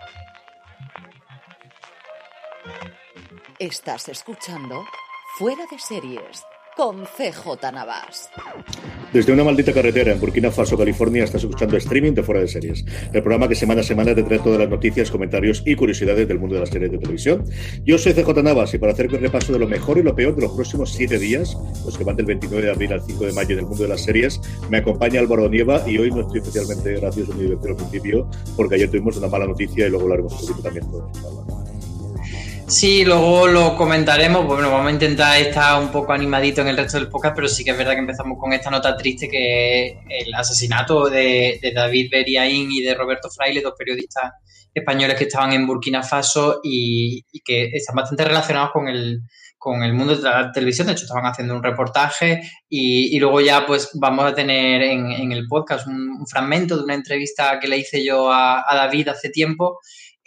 Estás escuchando Fuera de Series con CJ Navas. Desde una maldita carretera en Burkina Faso, California, estás escuchando streaming de Fuera de Series, el programa que semana a semana te trae todas las noticias, comentarios y curiosidades del mundo de las series de televisión. Yo soy CJ Navas y para hacer un repaso de lo mejor y lo peor de los próximos 7 días, los que van del 29 de abril al 5 de mayo en el mundo de las series, me acompaña Álvaro Nieva y hoy no estoy especialmente gracioso ni divertido al principio porque ayer tuvimos una mala noticia y luego hablaremos un poquito también todo esto. Sí, luego lo comentaremos. Bueno, vamos a intentar estar un poco animadito en el resto del podcast, pero sí que es verdad que empezamos con esta nota triste, que es el asesinato de David Beriaín y de Roberto Fraile, dos periodistas españoles que estaban en Burkina Faso y que están bastante relacionados con el mundo de la televisión. De hecho, estaban haciendo un reportaje y luego ya pues vamos a tener en el podcast un fragmento de una entrevista que le hice yo a David hace tiempo.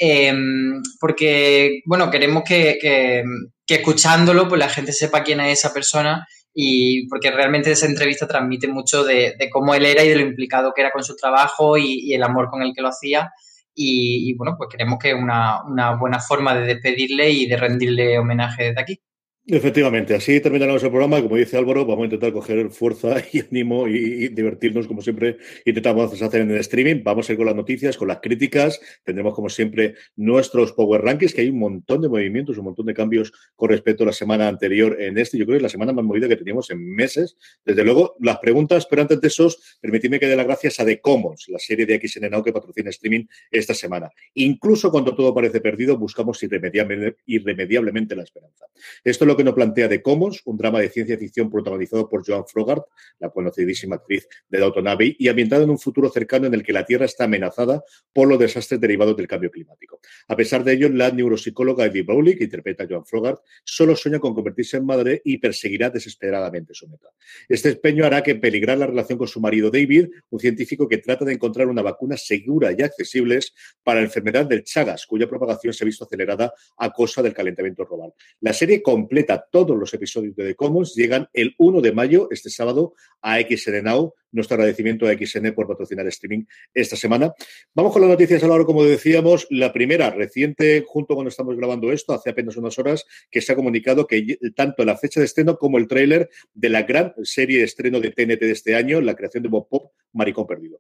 Porque, bueno, queremos que escuchándolo pues la gente sepa quién es esa persona, y porque realmente esa entrevista transmite mucho de cómo él era y de lo implicado que era con su trabajo y el amor con el que lo hacía. Y bueno, pues queremos que una buena forma de despedirle y de rendirle homenaje desde aquí. Efectivamente, así terminaremos el programa. Como dice Álvaro, vamos a intentar coger fuerza y ánimo y divertirnos como siempre intentamos hacer en el streaming. Vamos a ir con las noticias, con las críticas. Tendremos como siempre nuestros Power Rankings, que hay un montón de movimientos, un montón de cambios con respecto a la semana anterior en este. Yo creo que es la semana más movida que teníamos en meses. Desde luego, las preguntas, pero antes de esos, permitidme que dé las gracias a The Commons, la serie de XN Now que patrocina streaming esta semana. Incluso cuando todo parece perdido, buscamos irremediablemente la esperanza. Esto es lo que nos plantea The Commons, un drama de ciencia ficción protagonizado por Joan Froggatt, la conocidísima actriz de Downton Abbey, y ambientado en un futuro cercano en el que la Tierra está amenazada por los desastres derivados del cambio climático. A pesar de ello, la neuropsicóloga Evie Browley, que interpreta a Joan Froggatt, solo sueña con convertirse en madre y perseguirá desesperadamente su meta. Este empeño hará que peligrar la relación con su marido David, un científico que trata de encontrar una vacuna segura y accesible para la enfermedad del Chagas, cuya propagación se ha visto acelerada a causa del calentamiento global. La serie completa todos los episodios de The Commons llegan el 1 de mayo, este sábado, a XN Now. Nuestro agradecimiento a XN por patrocinar streaming esta semana. Vamos con las noticias ahora, como decíamos. La primera, reciente, junto cuando estamos grabando esto, hace apenas unas horas, que se ha comunicado que tanto la fecha de estreno como el tráiler de la gran serie de estreno de TNT de este año, la creación de Bob Pop, Maricón Perdido.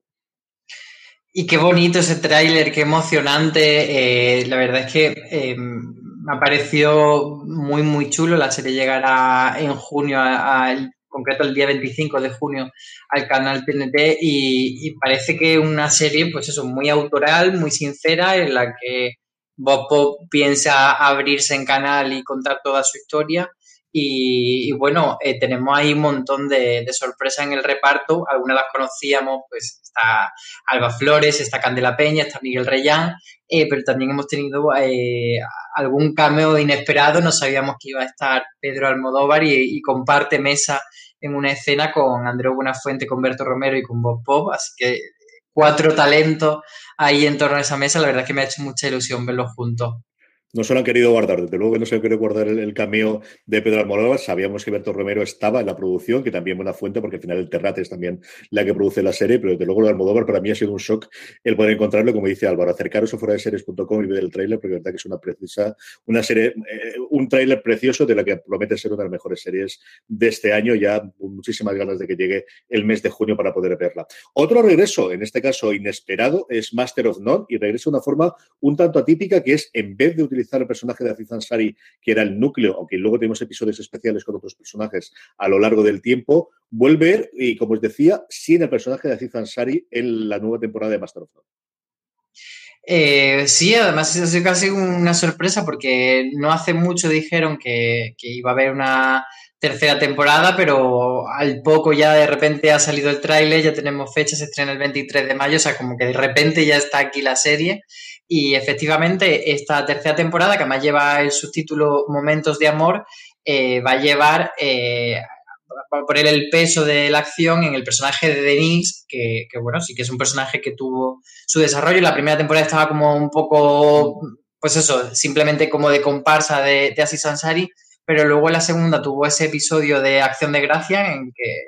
Y qué bonito ese tráiler, qué emocionante. La verdad es que me ha parecido muy, muy chulo. La serie llegará en junio, concreto el día 25 de junio, al canal TNT y parece que una serie, pues eso, muy autoral, muy sincera, en la que Bob Pop piensa abrirse en canal y contar toda su historia. Y bueno, tenemos ahí un montón de sorpresas en el reparto. Algunas las conocíamos, pues está Alba Flores, está Candela Peña, está Miguel Reyán, pero también hemos tenido algún cameo inesperado. No sabíamos que iba a estar Pedro Almodóvar y comparte mesa en una escena con Andreu Buenafuente, con Berto Romero y con Bob Pop, así que 4 talentos ahí en torno a esa mesa. La verdad es que me ha hecho mucha ilusión verlos juntos. No se lo han querido guardar, desde luego que no se han querido guardar el cameo de Pedro Almodóvar. Sabíamos que Berto Romero estaba en la producción, que también buena fuente, porque al final el Terrat es también la que produce la serie, pero desde luego lo de Almodóvar para mí ha sido un shock el poder encontrarlo, como dice Álvaro, acercaros a fueradeseries.com y ver el tráiler, porque la verdad que es una serie, un tráiler precioso de la que promete ser una de las mejores series de este año, ya muchísimas ganas de que llegue el mes de junio para poder verla. Otro regreso, en este caso inesperado, es Master of None, y regresa de una forma un tanto atípica, que es, en vez de utilizar el personaje de Aziz Ansari, que era el núcleo, aunque luego tenemos episodios especiales con otros personajes a lo largo del tiempo, vuelve, y como os decía, sin el personaje de Aziz Ansari en la nueva temporada de Master of None. Sí, además ha sido casi una sorpresa, porque no hace mucho dijeron que iba a haber una tercera temporada, pero al poco ya de repente ha salido el tráiler, ya tenemos fecha, se estrena el 23 de mayo, o sea, como que de repente ya está aquí la serie. Y efectivamente esta tercera temporada, que además lleva el subtítulo Momentos de Amor, va a llevar va a poner el peso de la acción en el personaje de Denise, que bueno, sí que es un personaje que tuvo su desarrollo. La primera temporada estaba como un poco, pues eso, simplemente como de comparsa de Aziz Ansari, pero luego en la segunda tuvo ese episodio de Acción de Gracia en que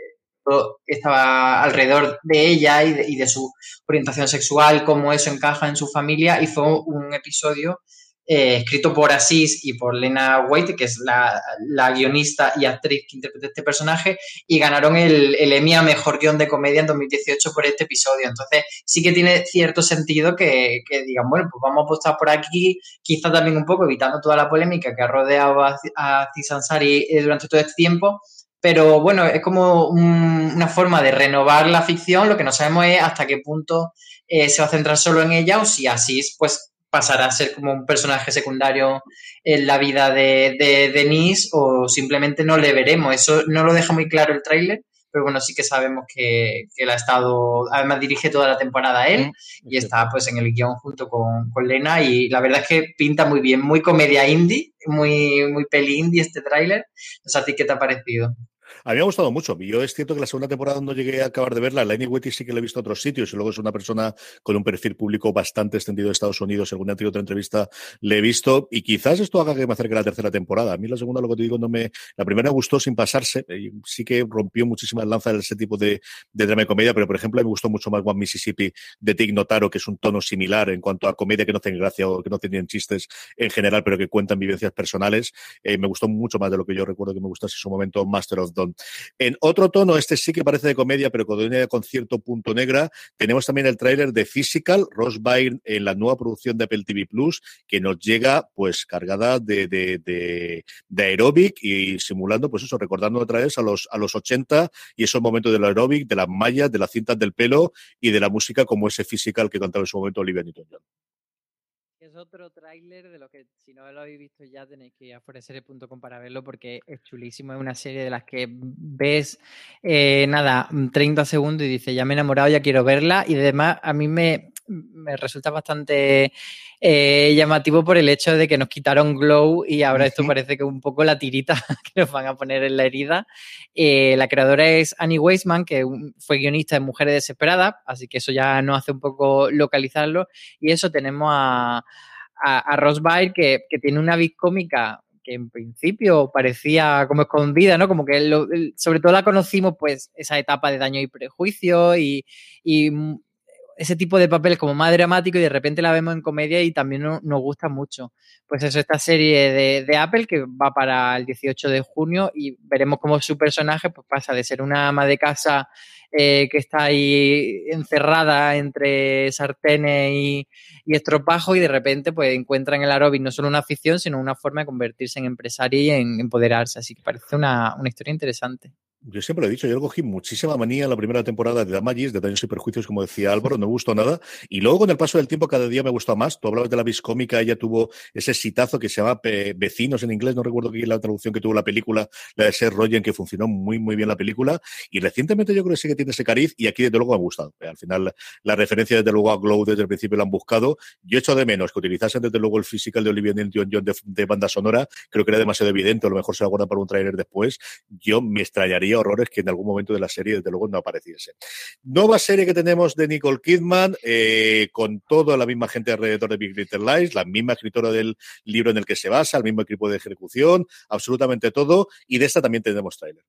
todo estaba alrededor de ella y de su orientación sexual, cómo eso encaja en su familia, y fue un episodio escrito por Aziz y por Lena Waithe, que es la guionista y actriz que interpreta este personaje, y ganaron el Emmy a Mejor Guión de Comedia en 2018 por este episodio. Entonces sí que tiene cierto sentido que digan, bueno, pues vamos a apostar por aquí, quizá también un poco evitando toda la polémica que ha rodeado a Aziz Ansari durante todo este tiempo. Pero bueno, es como una forma de renovar la ficción. Lo que no sabemos es hasta qué punto se va a centrar solo en ella, o si Aziz pues pasará a ser como un personaje secundario en la vida de Denise, o simplemente no le veremos. Eso no lo deja muy claro el tráiler, pero bueno, sí que sabemos que él ha estado, además dirige toda la temporada él, y está pues en el guión junto con Lena, y la verdad es que pinta muy bien, muy comedia indie, muy peli indie este tráiler. No sé, ¿a ti qué te ha parecido? A mí me ha gustado mucho. Yo es cierto que la segunda temporada no llegué a acabar de verla. Lenny Waithe sí que la he visto en otros sitios y luego es una persona con un perfil público bastante extendido de Estados Unidos. Según he tenido otra entrevista, le he visto y quizás esto haga que me acerque a la tercera temporada. A mí la segunda, lo que te digo, no me... La primera me gustó sin pasarse. Sí que rompió muchísimas lanzas ese tipo de drama y comedia, pero por ejemplo me gustó mucho más One Mississippi de Tig Notaro, que es un tono similar en cuanto a comedia que no tiene gracia o que no tienen chistes en general, pero que cuentan vivencias personales. Me gustó mucho más de lo que yo recuerdo que me gustase en su momento Master of None. En otro tono, este sí que parece de comedia, pero con cierto punto negra, tenemos también el tráiler de Physical, Ross Byrne en la nueva producción de Apple TV Plus, que nos llega pues cargada de aeróbic y simulando, pues eso, recordando otra vez a los 80 y esos momentos del aeróbic, de las mallas, de las cintas del pelo y de la música como ese Physical que cantaba en su momento Olivia Newton-John. Es otro tráiler de lo que, si no lo habéis visto ya, tenéis que ir a foreseries.com para verlo, porque es chulísimo. Es una serie de las que ves 30 segundos y dices, ya me he enamorado, ya quiero verla. Y además a mí me resulta bastante llamativo por el hecho de que nos quitaron Glow y ahora esto parece que un poco la tirita que nos van a poner en la herida. La creadora es Annie Weisman, que fue guionista de Mujeres Desesperadas, así que eso ya nos hace un poco localizarlo. Y eso, tenemos a Ross Byrne, que tiene una vis cómica que en principio parecía como escondida, ¿no? Como que sobre todo la conocimos, pues, esa etapa de Daño y Prejuicio y ese tipo de papeles como más dramático, y de repente la vemos en comedia y también nos gusta mucho. Pues eso, esta serie de Apple que va para el 18 de junio y veremos cómo su personaje pues pasa de ser una ama de casa que está ahí encerrada entre sartenes y estropajo, y de repente pues encuentra en el aeróbic no solo una afición, sino una forma de convertirse en empresaria y en empoderarse. Así que parece una historia interesante. Yo siempre lo he dicho, yo le cogí muchísima manía en la primera temporada de Damages, de Daños y Perjuicios, como decía Álvaro, no me gustó nada. Y luego con el paso del tiempo cada día me gustó más. Tú hablabas de la vis cómica, ella tuvo ese exitazo que se llama Vecinos en inglés, no recuerdo qué es la traducción que tuvo la película, la de Seth Rogen, que funcionó muy, muy bien la película. Y recientemente yo creo que sí que tiene ese cariz y aquí desde luego me ha gustado. Al final la referencia desde luego a Glow desde el principio la han buscado. Yo echo de menos que utilizasen desde luego el Physical de Olivia Newton-John de banda sonora. Creo que era demasiado evidente, a lo mejor se va a guardar para un tráiler después. Yo me extrañaría horrores que en algún momento de la serie, desde luego, no apareciese. Nueva serie que tenemos de Nicole Kidman, con toda la misma gente alrededor de Big Little Lies, la misma escritora del libro en el que se basa, el mismo equipo de ejecución, absolutamente todo, y de esta también tenemos tráiler.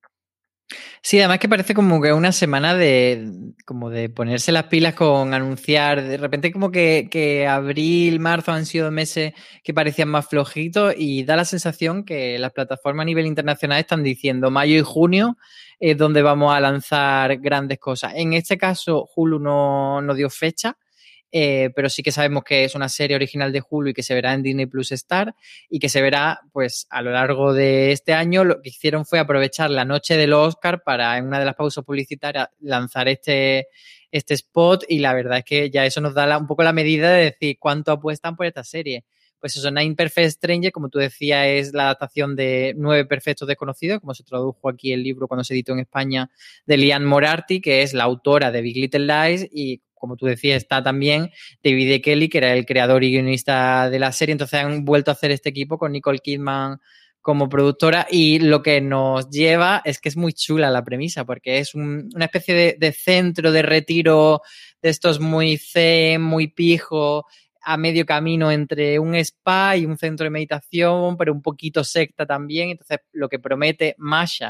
Sí, además que parece como que una semana de ponerse las pilas con anunciar. De repente como que abril, marzo han sido meses que parecían más flojitos, y da la sensación que las plataformas a nivel internacional están diciendo mayo y junio es donde vamos a lanzar grandes cosas. En este caso Hulu no dio fecha. Pero sí que sabemos que es una serie original de Hulu y que se verá en Disney Plus Star, y que se verá pues a lo largo de este año. Lo que hicieron fue aprovechar la noche del Oscar para, en una de las pausas publicitarias, lanzar este spot, y la verdad es que ya eso nos da un poco la medida de decir cuánto apuestan por esta serie. Pues eso, Nine Perfect Strangers, como tú decías, es la adaptación de 9 Perfectos Desconocidos, como se tradujo aquí el libro cuando se editó en España, de Liane Moriarty, que es la autora de Big Little Lies, y como tú decías, está también David E. Kelley, que era el creador y guionista de la serie. Entonces han vuelto a hacer este equipo con Nicole Kidman como productora, y lo que nos lleva es que es muy chula la premisa, porque es una especie de centro de retiro de estos muy zen, muy pijo, a medio camino entre un spa y un centro de meditación, pero un poquito secta también. Entonces, lo que promete Masha,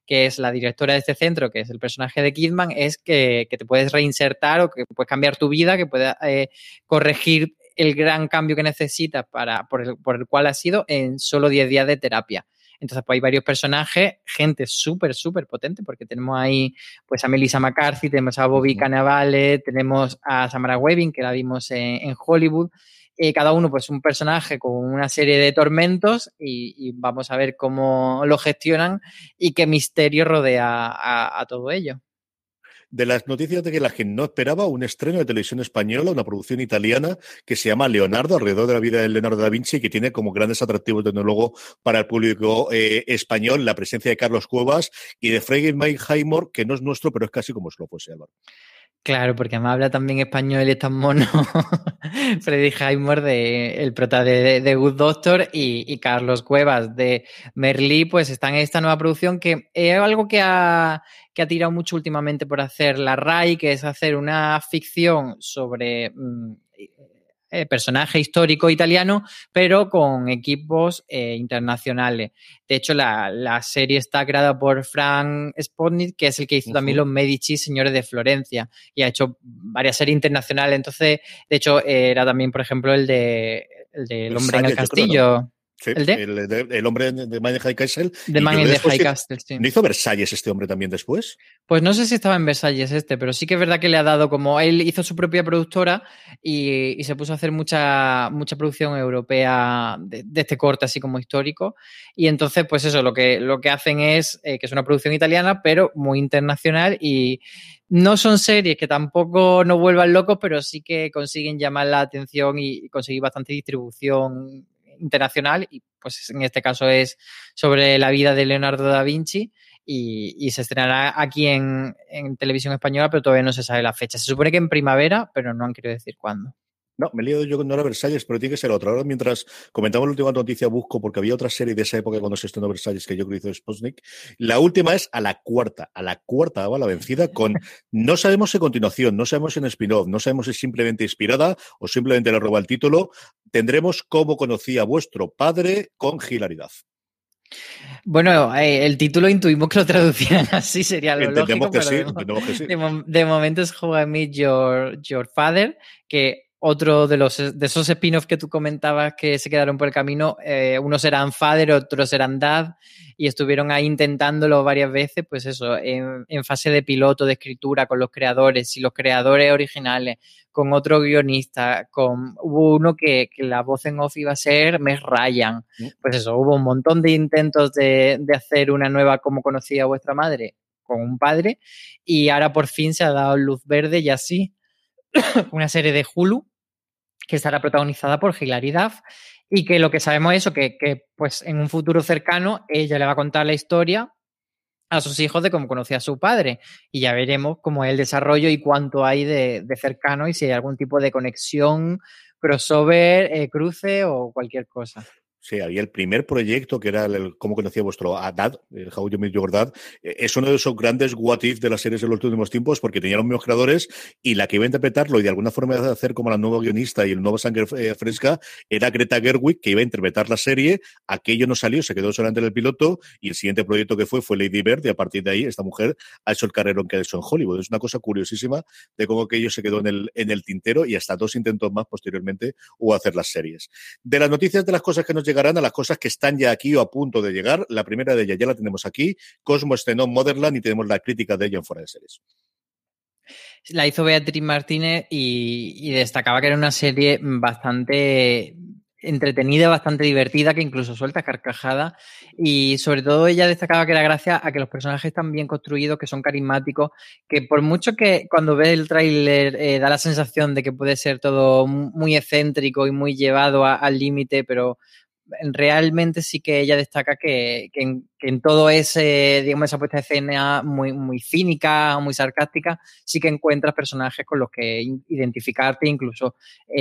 que es la directora de este centro, que es el personaje de Kidman, es que te puedes reinsertar o que puedes cambiar tu vida, que puedes corregir el gran cambio que necesitas por el cual has sido en solo 10 días de terapia. Entonces, pues hay varios personajes, gente súper, súper potente, porque tenemos ahí pues a Melissa McCarthy, tenemos a Bobby Cannavale, tenemos a Samara Weaving, que la vimos en Hollywood. Cada uno pues un personaje con una serie de tormentos y vamos a ver cómo lo gestionan y qué misterio rodea a todo ello. De las noticias de que la gente no esperaba, un estreno de televisión española, una producción italiana que se llama Leonardo, alrededor de la vida de Leonardo da Vinci, que tiene como grandes atractivos desde luego para el público español la presencia de Carlos Cuevas y de Frederick Highmore, que no es nuestro, pero es casi como si lo fuese, Álvaro. Claro, porque además habla también español y es tan mono. Freddy Highmore, el prota de Good Doctor, y Carlos Cuevas de Merlí, pues están en esta nueva producción que es algo que ha tirado mucho últimamente por hacer la RAI, que es hacer una ficción sobre personaje histórico italiano, pero con equipos internacionales. De hecho, la serie está creada por Frank Spotnik, que es el que hizo también Los Medici, Señores de Florencia, y ha hecho varias series internacionales. Entonces, de hecho, era también, por ejemplo, el del Hombre en el Castillo. Sí, ¿El de? El hombre de Man in High Castle. The Man in the High Castle, sí. ¿No hizo Versalles este hombre también después? Pues no sé si estaba en Versalles pero sí que es verdad que le ha dado como... Él hizo su propia productora y se puso a hacer mucha producción europea de este corte así como histórico. Y entonces, pues eso, lo que hacen es que es una producción italiana, pero muy internacional y... No son series que tampoco nos vuelvan locos, pero sí que consiguen llamar la atención y conseguir bastante distribución internacional, y pues en este caso es sobre la vida de Leonardo da Vinci y se estrenará aquí en televisión española, pero todavía no se sabe la fecha. Se supone que en primavera, pero no han querido decir cuándo. No, me he liado yo que no era Versalles, pero tiene que ser otra. Ahora, mientras comentamos la última noticia, busco, porque había otra serie de esa época cuando se estrenó Versalles que yo creo que hizo Sputnik. La última es a la cuarta va la vencida con, no sabemos si continuación, no sabemos si en spin-off, no sabemos si es simplemente inspirada o simplemente le roba el título. Tendremos Cómo conocí a vuestro padre con hilaridad. Bueno, el título intuimos que lo traducieran así, sería lo lógico, que pero entendemos que sí. De momento es How I Met Your Father, que otro de esos spin-offs que tú comentabas que se quedaron por el camino, unos eran Father, otros eran Dad, y estuvieron ahí intentándolo varias veces, pues eso, en fase de piloto, de escritura, con los creadores y los creadores originales, con otro guionista, hubo uno que la voz en off iba a ser Meg Ryan. Pues eso, hubo un montón de intentos de hacer una nueva Cómo conocí a vuestra madre con un padre, y ahora por fin se ha dado luz verde y así una serie de Hulu que estará protagonizada por Hilary Duff, y que lo que sabemos es eso, que pues en un futuro cercano ella le va a contar la historia a sus hijos de cómo conocía a su padre, y ya veremos cómo es el desarrollo y cuánto hay de cercano y si hay algún tipo de conexión, crossover, cruce o cualquier cosa. Sí, había el primer proyecto que era el Cómo conocía vuestro Dad, el How You Met Your Dad. Es uno de esos grandes what if de las series de los últimos tiempos porque tenía los mismos creadores y la que iba a interpretarlo y de alguna forma iba a hacer como la nueva guionista y el nuevo sangre fresca era Greta Gerwig, que iba a interpretar la serie. Aquello no salió, se quedó solamente en el piloto y el siguiente proyecto que fue Lady Bird, y a partir de ahí esta mujer ha hecho el carrerón que ha hecho en Hollywood. Es una cosa curiosísima de cómo aquello se quedó en el tintero y hasta 2 intentos más posteriormente hubo a hacer las series. De las noticias de las cosas que nos llegarán a las cosas que están ya aquí o a punto de llegar. La primera de ellas ya la tenemos aquí. Cosmo estrenó Motherland y tenemos la crítica de ella en Fuera de Series. La hizo Beatriz Martínez y destacaba que era una serie bastante entretenida, bastante divertida, que incluso suelta carcajadas, y sobre todo ella destacaba que era gracias a que los personajes están bien construidos, que son carismáticos, que por mucho que cuando ves el tráiler da la sensación de que puede ser todo muy excéntrico y muy llevado al límite, pero realmente sí que ella destaca que en todo digamos, esa puesta de escena muy, muy cínica, muy sarcástica, sí que encuentras personajes con los que identificarte, incluso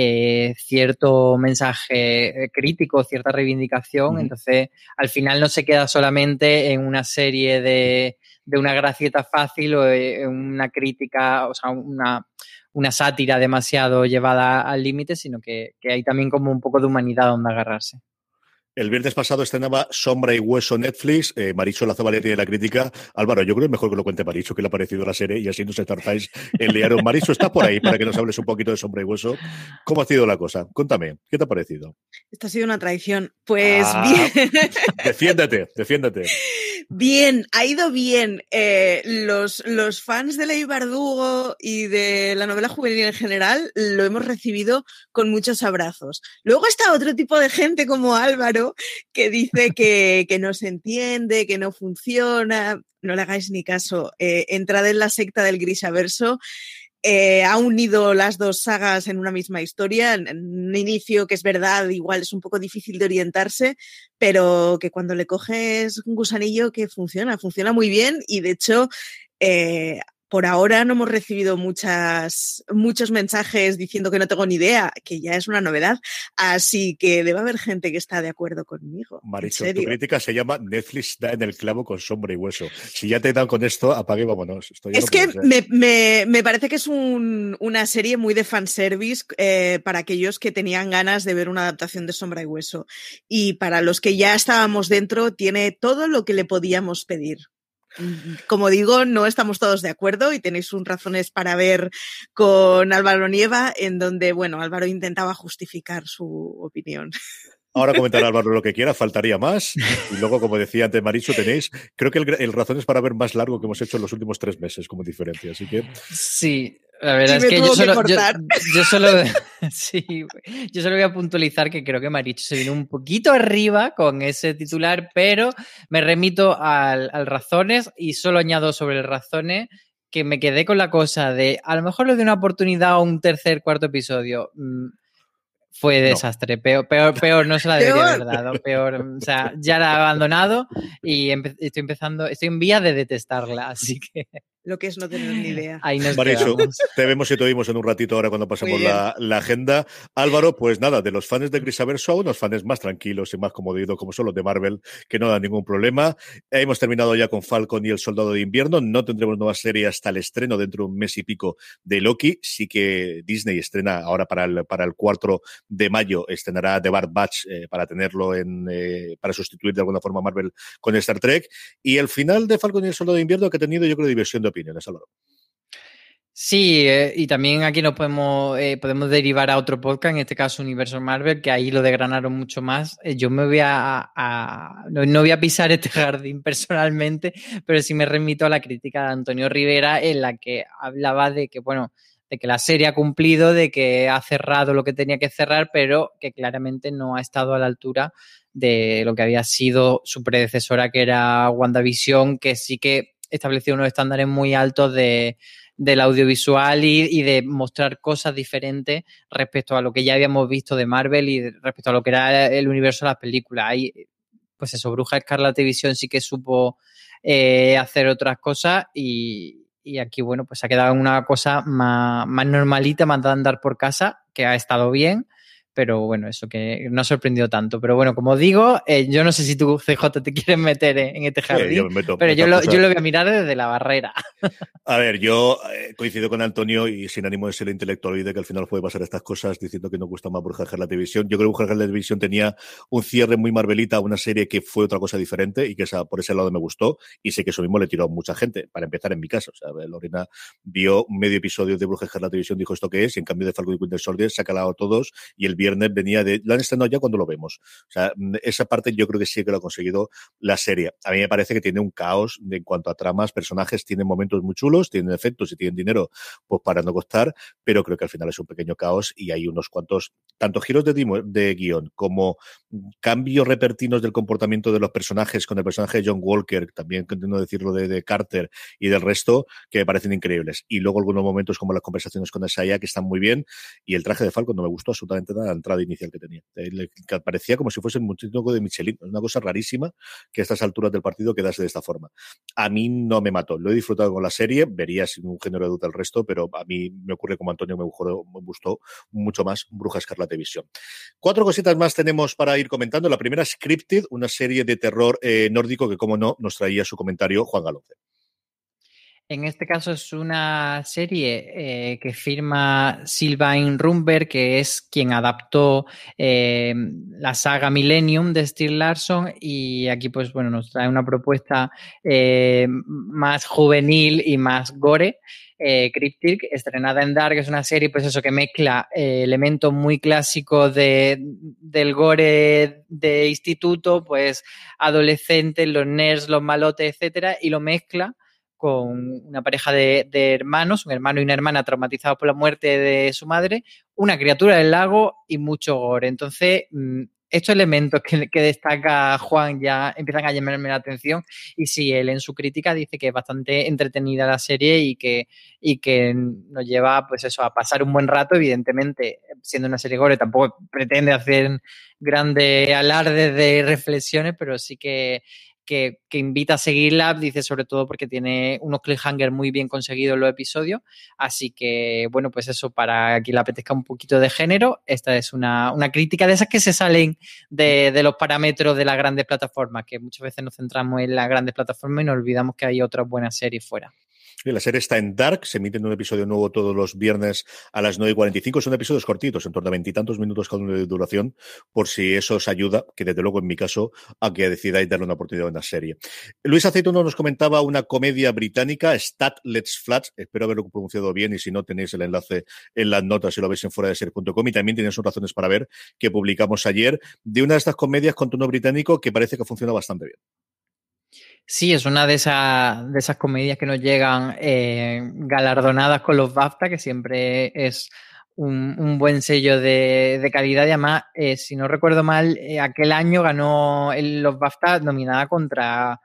cierto mensaje crítico, cierta reivindicación. Entonces, al final no se queda solamente en una serie de una gracieta fácil o en una crítica, o sea, una sátira demasiado llevada al límite, sino que hay también como un poco de humanidad donde agarrarse. El viernes pasado estrenaba Sombra y Hueso Netflix. Maricho Lazo tiene la crítica. Álvaro, yo creo que es mejor que lo cuente Maricho, que le ha parecido la serie, y así no se tardáis en liaros. Maricho, está por ahí para que nos hables un poquito de Sombra y Hueso. ¿Cómo ha sido la cosa? Cuéntame, ¿qué te ha parecido? Esta ha sido una traición. Pues bien. Defiéndete. Bien, ha ido bien. Los fans de Leigh Bardugo y de la novela juvenil en general lo hemos recibido con muchos abrazos. Luego está otro tipo de gente como Álvaro que dice que no se entiende, que no funciona. No le hagáis ni caso. Entrad en la secta del Grisaverso. Ha unido las dos sagas en una misma historia, en un inicio que es verdad, igual es un poco difícil de orientarse, pero que cuando le coges un gusanillo que funciona muy bien, y de hecho por ahora no hemos recibido muchos mensajes diciendo que no tengo ni idea, que ya es una novedad, así que debe haber gente que está de acuerdo conmigo. Maricho, tu crítica se llama Netflix da en el clavo con Sombra y Hueso. Si ya te dan con esto, apague y vámonos. Es que me parece que es una serie muy de fanservice para aquellos que tenían ganas de ver una adaptación de Sombra y Hueso. Y para los que ya estábamos dentro, tiene todo lo que le podíamos pedir. Como digo, no estamos todos de acuerdo y tenéis razones para ver con Álvaro Nieva, en donde, bueno, Álvaro intentaba justificar su opinión. Ahora comentará Álvaro lo que quiera, faltaría más. Y luego, como decía antes Maricho, tenéis, creo que el razón es para ver más largo que hemos hecho en los últimos 3 meses como diferencia, así que... Sí, la verdad es que yo solo voy a puntualizar que creo que Maricho se vino un poquito arriba con ese titular, pero me remito al Razones y solo añado sobre el Razones que me quedé con la cosa de a lo mejor le doy una oportunidad a un tercer, cuarto episodio. Fue desastre, no. peor no se la debería haber dado, peor, o sea, ya la he abandonado y estoy en vía de detestarla, así que... Lo que es no tener ni idea. Ahí nos Maricho, te vemos y te oímos en un ratito ahora cuando pasemos la agenda. Álvaro, pues nada, de los fans de Grisaverso a unos fans más tranquilos y más comodidos como son los de Marvel, que no dan ningún problema. Hemos terminado ya con Falcon y el Soldado de Invierno. No tendremos nueva serie hasta el estreno dentro de un mes y pico de Loki. Sí que Disney estrena ahora para el 4 de mayo, estrenará The Bad Batch para tenerlo para sustituir de alguna forma a Marvel con Star Trek. Y el final de Falcon y el Soldado de Invierno que ha tenido, yo creo, diversión de opiniones, Álvaro. Sí, y también aquí nos podemos derivar a otro podcast, en este caso Universo Marvel, que ahí lo desgranaron mucho más. Yo me voy no voy a pisar este jardín personalmente, pero sí me remito a la crítica de Antonio Rivera, en la que hablaba de que, bueno, de que la serie ha cumplido, de que ha cerrado lo que tenía que cerrar, pero que claramente no ha estado a la altura de lo que había sido su predecesora, que era WandaVision, que sí que estableció unos estándares muy altos del audiovisual y de mostrar cosas diferentes respecto a lo que ya habíamos visto de Marvel y respecto a lo que era el universo de las películas. Ahí, pues eso, Bruja Escarlata y Visión sí que supo hacer otras cosas y aquí, bueno, pues ha quedado una cosa más normalita, más de andar por casa, que ha estado bien, pero bueno, eso que no ha sorprendido tanto. Pero bueno, como digo, yo no sé si tú, CJ, te quieres meter en este jardín, pero yo lo voy a mirar desde la barrera. A ver, yo coincido con Antonio y sin ánimo de ser intelectualoide, que al final puede pasar estas cosas diciendo que nos gusta más Bruja Escarlata y Visión. Yo creo que Bruja Escarlata y Visión tenía un cierre muy Marvelita, una serie que fue otra cosa diferente y que por ese lado me gustó, y sé que eso mismo le tiró a mucha gente, para empezar en mi caso. O sea, Lorena vio medio episodio de Bruja Escarlata y Visión, dijo esto qué es, y en cambio de Falcon y Winter Soldier se ha calado todos, y el viernes venía lo han estrenado ya cuando lo vemos. O sea, esa parte yo creo que sí que lo ha conseguido la serie. A mí me parece que tiene un caos en cuanto a tramas, personajes, tienen momentos muy chulos, tienen efectos y tienen dinero pues para no costar, pero creo que al final es un pequeño caos y hay unos cuantos, tanto giros de guión como cambios repentinos del comportamiento de los personajes, con el personaje de John Walker, también continúo decirlo de Carter y del resto, que me parecen increíbles. Y luego algunos momentos como las conversaciones con Isaiah, que están muy bien, y el traje de Falcon no me gustó absolutamente nada, la entrada inicial que tenía. Que parecía como si fuese un muñeco de Michelin, una cosa rarísima que a estas alturas del partido quedase de esta forma. A mí no me mató, lo he disfrutado con la serie, vería sin un género de duda el resto, pero a mí me ocurre como Antonio, me gustó mucho más Bruja Escarlata y Visión. 4 cositas más tenemos para ir comentando. La primera, Scripted, una serie de terror nórdico que, como no, nos traía su comentario Juan Galonce. En este caso es una serie que firma Sylvain Rumberg, que es quien adaptó la saga Millennium de Stieg Larsson, y aquí pues bueno nos trae una propuesta más juvenil y más gore. Cryptic, estrenada en Dark, es una serie pues eso que mezcla elementos muy clásicos del gore de instituto, pues adolescentes, los nerds, los malotes, etcétera, y lo mezcla con una pareja de hermanos, un hermano y una hermana traumatizados por la muerte de su madre, una criatura del lago y mucho gore. Entonces, estos elementos que destaca Juan ya empiezan a llamarme la atención, y sí, él en su crítica dice que es bastante entretenida la serie y que nos lleva pues eso, a pasar un buen rato. Evidentemente, siendo una serie gore, tampoco pretende hacer grandes alardes de reflexiones, pero sí que invita a seguirla, dice, sobre todo porque tiene unos cliffhangers muy bien conseguidos en los episodios. Así que, bueno, pues eso, para quien le apetezca un poquito de género, esta es una crítica de esas que se salen de los parámetros de las grandes plataformas, que muchas veces nos centramos en las grandes plataformas y nos olvidamos que hay otras buenas series fuera. La serie está en Dark, se emite un episodio nuevo todos los viernes a las 9:45. Son episodios cortitos, en torno a 20 y tantos minutos cada uno de duración, por si eso os ayuda, que desde luego en mi caso, a que decidáis darle una oportunidad a una serie. Luis Aceituno nos comentaba una comedia británica, Stat Let's Flats, espero haberlo pronunciado bien, y si no tenéis el enlace en las notas si lo veis en fueradeseries.com, y también tenéis sus razones para ver, que publicamos ayer, de una de estas comedias con tono británico que parece que funciona bastante bien. Sí, es una de esas comedias que nos llegan galardonadas con los BAFTA, que siempre es un buen sello de calidad. Y además, si no recuerdo mal, aquel año ganó los BAFTA nominada contra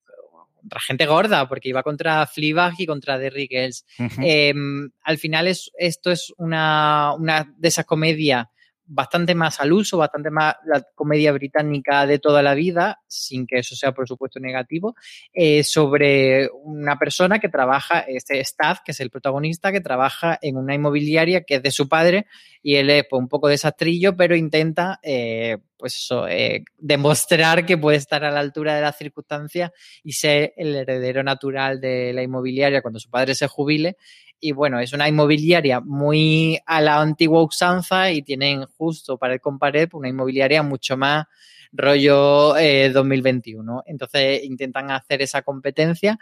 gente gorda, porque iba contra Fleabag y contra Derrick Girls. Al final esto es una de esas comedias bastante más al uso, bastante más la comedia británica de toda la vida, sin que eso sea, por supuesto, negativo, sobre una persona que trabaja, este Staff, que es el protagonista, que trabaja en una inmobiliaria que es de su padre, y él es pues, un poco desastrillo, pero intenta pues eso, demostrar que puede estar a la altura de las circunstancias y ser el heredero natural de la inmobiliaria cuando su padre se jubile. Y bueno, es una inmobiliaria muy a la antigua usanza, y tienen justo pared con pared una inmobiliaria mucho más rollo 2021. Entonces intentan hacer esa competencia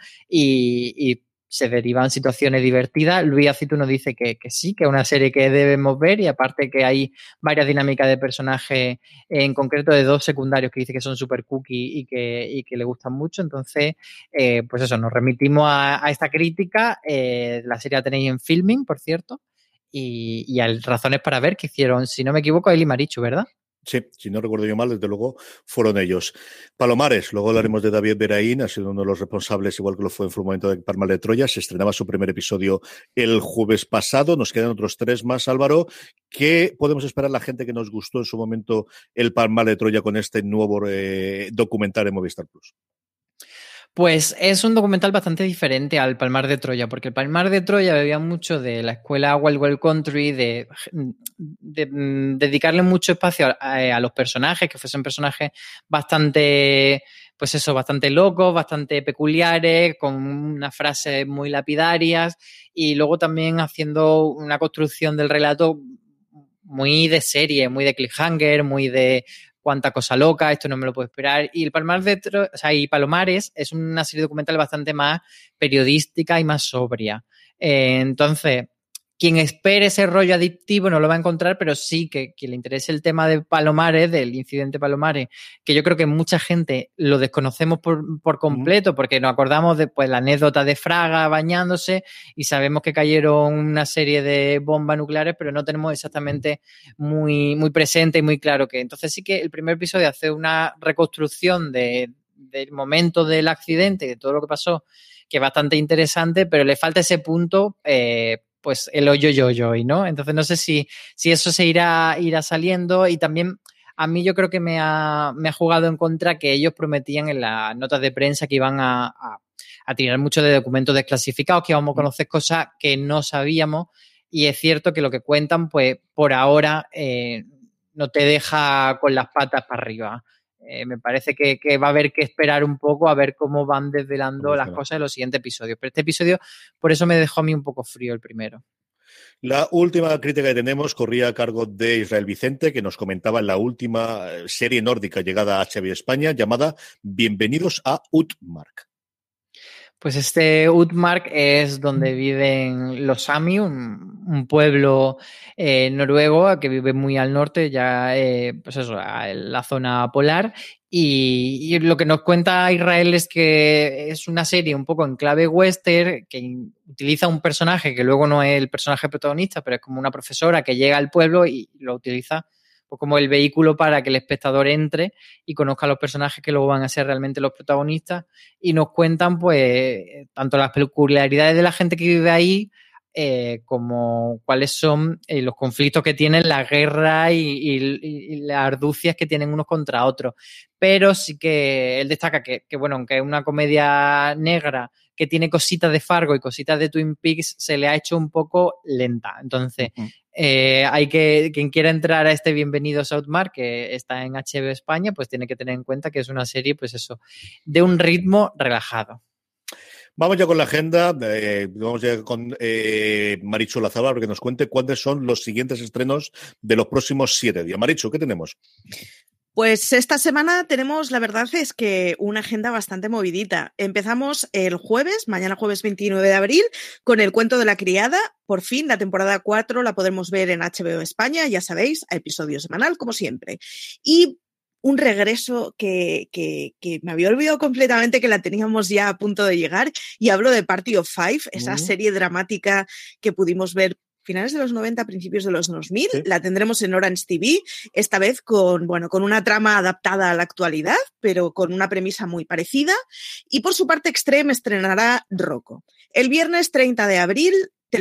y se derivan situaciones divertidas. Luis Aceituno dice que sí, que es una serie que debemos ver, y aparte que hay varias dinámicas de personajes, en concreto de dos secundarios que dice que son super cookie y que le gustan mucho. Entonces, pues eso, nos remitimos a esta crítica. La serie la tenéis en Filming, por cierto, y hay razones para ver, que hicieron, si no me equivoco, Eli Marichu, ¿verdad? Sí, si no recuerdo yo mal, desde luego fueron ellos. Palomares, luego hablaremos de David Beraín, ha sido uno de los responsables, igual que lo fue en su momento, de Palma de Troya. Se estrenaba su primer episodio el jueves pasado. Nos quedan otros 3 más, Álvaro. ¿Qué podemos esperar la gente que nos gustó en su momento el Palma de Troya con este nuevo documental en Movistar Plus? Pues es un documental bastante diferente al Palmar de Troya, porque el Palmar de Troya bebía mucho de la escuela Wild Wild Country, de dedicarle mucho espacio a los personajes, que fuesen personajes bastante, pues eso, bastante locos, bastante peculiares, con unas frases muy lapidarias, y luego también haciendo una construcción del relato muy de serie, muy de cliffhanger, muy de cuánta cosa loca, esto no me lo puedo esperar. Y el y Palomares es una serie documental bastante más periodística y más sobria. Entonces, quien espere ese rollo adictivo no lo va a encontrar, pero sí que quien le interese el tema de Palomares, del incidente Palomares, que yo creo que mucha gente lo desconocemos por completo, porque nos acordamos de pues, la anécdota de Fraga bañándose, y sabemos que cayeron una serie de bombas nucleares, pero no tenemos exactamente muy, muy presente y muy claro que. Entonces sí que el primer episodio hace una reconstrucción del momento del accidente, de todo lo que pasó, que es bastante interesante, pero le falta ese punto, pues el hoyo, ¿no? Entonces no sé si eso se irá saliendo. Y también a mí yo creo que me ha jugado en contra que ellos prometían en las notas de prensa que iban a tirar mucho de documentos desclasificados, que íbamos a conocer cosas que no sabíamos, y es cierto que lo que cuentan, pues por ahora no te deja con las patas para arriba. Me parece que va a haber que esperar un poco a ver cómo van desvelando las cosas en los siguientes episodios. Pero este episodio, por eso me dejó a mí un poco frío el primero. La última crítica que tenemos corría a cargo de Israel Vicente, que nos comentaba en la última serie nórdica llegada a HBO España, llamada Bienvenidos a Utmark. Pues este Utmark es donde viven los Sami, un pueblo noruego que vive muy al norte, ya pues eso, en la zona polar. Y lo que nos cuenta Israel es que es una serie un poco en clave western, que utiliza un personaje que luego no es el personaje protagonista, pero es como una profesora que llega al pueblo y lo utiliza pues como el vehículo para que el espectador entre y conozca a los personajes que luego van a ser realmente los protagonistas, y nos cuentan pues tanto las peculiaridades de la gente que vive ahí como cuáles son los conflictos que tienen, la guerra y las arducias que tienen unos contra otros. Pero sí que él destaca que bueno, aunque es una comedia negra que tiene cositas de Fargo y cositas de Twin Peaks, se le ha hecho un poco lenta. Entonces, hay que, quien quiera entrar a este Bienvenidos a Utmark, que está en HBO España, pues tiene que tener en cuenta que es una serie, pues eso, de un ritmo relajado. Vamos ya con la agenda, vamos ya con Marichu Lazabal, que nos cuente cuáles son los siguientes estrenos de los próximos 7 días. Marichu, ¿qué tenemos? Pues esta semana tenemos, la verdad es que una agenda bastante movidita. Empezamos el jueves, mañana jueves 29 de abril, con El cuento de la criada. Por fin, la temporada 4 la podremos ver en HBO España, ya sabéis, a episodio semanal, como siempre. Y un regreso que me había olvidado completamente que la teníamos ya a punto de llegar, y hablo de Party of Five, esa serie dramática que pudimos ver finales de los 90, principios de los 2000, sí. La tendremos en Orange TV, esta vez con una trama adaptada a la actualidad, pero con una premisa muy parecida. Y por su parte, Extreme estrenará Rocco. El viernes 30 de abril,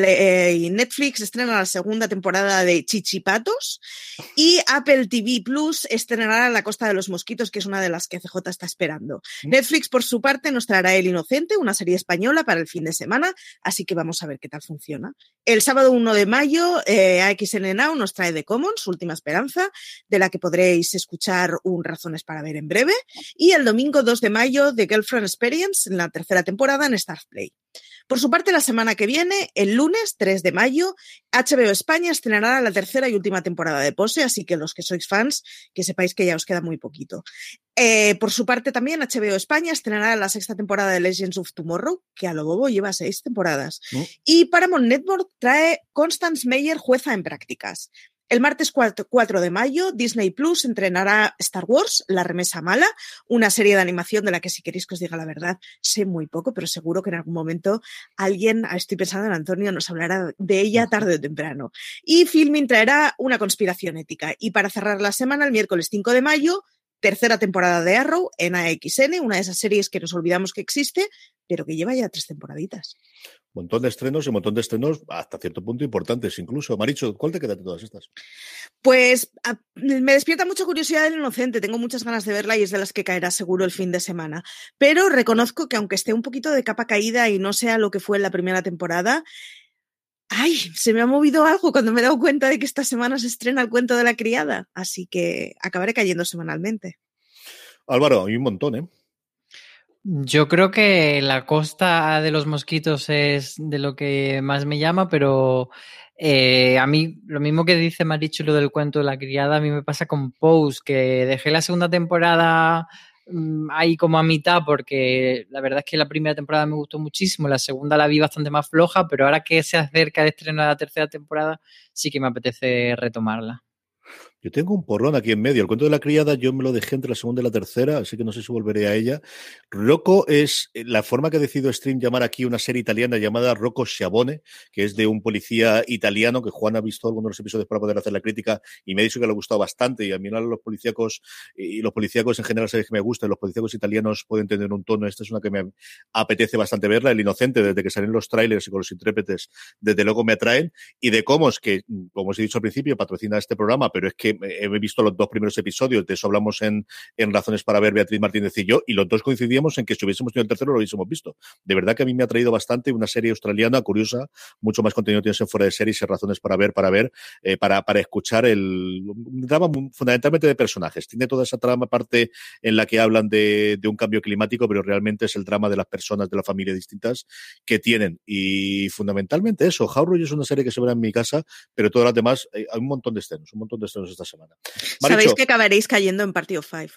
Netflix estrena la segunda temporada de Chichipatos, y Apple TV Plus estrenará La Costa de los Mosquitos, que es una de las que CJ está esperando. Netflix, por su parte, nos traerá El Inocente, una serie española para el fin de semana, así que vamos a ver qué tal funciona. El sábado 1 de mayo, AXN Now nos trae The Common, su última esperanza, de la que podréis escuchar Razones para ver en breve, y el domingo 2 de mayo, The Girlfriend Experience, en la tercera temporada en Starplay. Por su parte, la semana que viene, el lunes 3 de mayo, HBO España estrenará la tercera y última temporada de Pose, así que los que sois fans, que sepáis que ya os queda muy poquito. Por su parte también, HBO España estrenará la sexta temporada de Legends of Tomorrow, que a lo bobo lleva 6 temporadas. Y Paramount Network trae Constance Meyer, jueza en prácticas. El martes 4 de mayo, Disney Plus estrenará Star Wars, La remesa mala, una serie de animación de la que, si queréis que os diga la verdad, sé muy poco, pero seguro que en algún momento alguien, estoy pensando en Antonio, nos hablará de ella tarde o temprano. Y Filmin traerá Una conspiración ética. Y para cerrar la semana, el miércoles 5 de mayo, tercera temporada de Arrow en AXN, una de esas series que nos olvidamos que existe, pero que lleva ya 3 temporaditas. Un montón de estrenos y un montón de estrenos hasta cierto punto importantes incluso. Marichu, ¿cuál te queda de todas estas? Pues me despierta mucha curiosidad El Inocente, tengo muchas ganas de verla y es de las que caerá seguro el fin de semana. Pero reconozco que aunque esté un poquito de capa caída y no sea lo que fue en la primera temporada, ¡ay! Se me ha movido algo cuando me he dado cuenta de que esta semana se estrena El cuento de la criada, así que acabaré cayendo semanalmente. Álvaro, hay un montón, ¿eh? Yo creo que La Costa de los Mosquitos es de lo que más me llama, pero a mí, lo mismo que dice Marichu, lo del cuento de la criada, a mí me pasa con Pose, que dejé la segunda temporada ahí como a mitad, porque la verdad es que la primera temporada me gustó muchísimo, la segunda la vi bastante más floja, pero ahora que se acerca el estreno de la tercera temporada, sí que me apetece retomarla. Yo tengo un porrón aquí en medio. El cuento de la criada yo me lo dejé entre la segunda y la tercera, así que no sé si volveré a ella. Rocco es la forma que ha decidido Stream llamar aquí una serie italiana llamada Rocco Schiavone, que es de un policía italiano, que Juan ha visto algunos de los episodios para poder hacer la crítica y me ha dicho que le ha gustado bastante, y a mí los policíacos y los policíacos en general sabéis que me gustan, los policíacos italianos pueden tener un tono, esta es una que me apetece bastante verla. El Inocente, desde que salen los trailers y con los intérpretes, desde luego me atraen, y de Comos, que como os he dicho al principio, patrocina este programa, pero es que que he visto los 2 primeros episodios, de eso hablamos en Razones para Ver, Beatriz Martínez y yo, y los 2 coincidíamos en que si hubiésemos tenido el tercero lo hubiésamos visto. De verdad que a mí me ha traído bastante una serie australiana curiosa, mucho más contenido tienes en Fuera de Series y Razones para Ver, para escuchar un drama fundamentalmente de personajes. Tiene toda esa trama parte en la que hablan de un cambio climático, pero realmente es el drama de las personas de la familia distintas que tienen. Y fundamentalmente eso, House es una serie que se verá en mi casa, pero todas las demás, hay un montón de estrenos esta semana. Maricho, sabéis que acabaréis cayendo en Party of Five.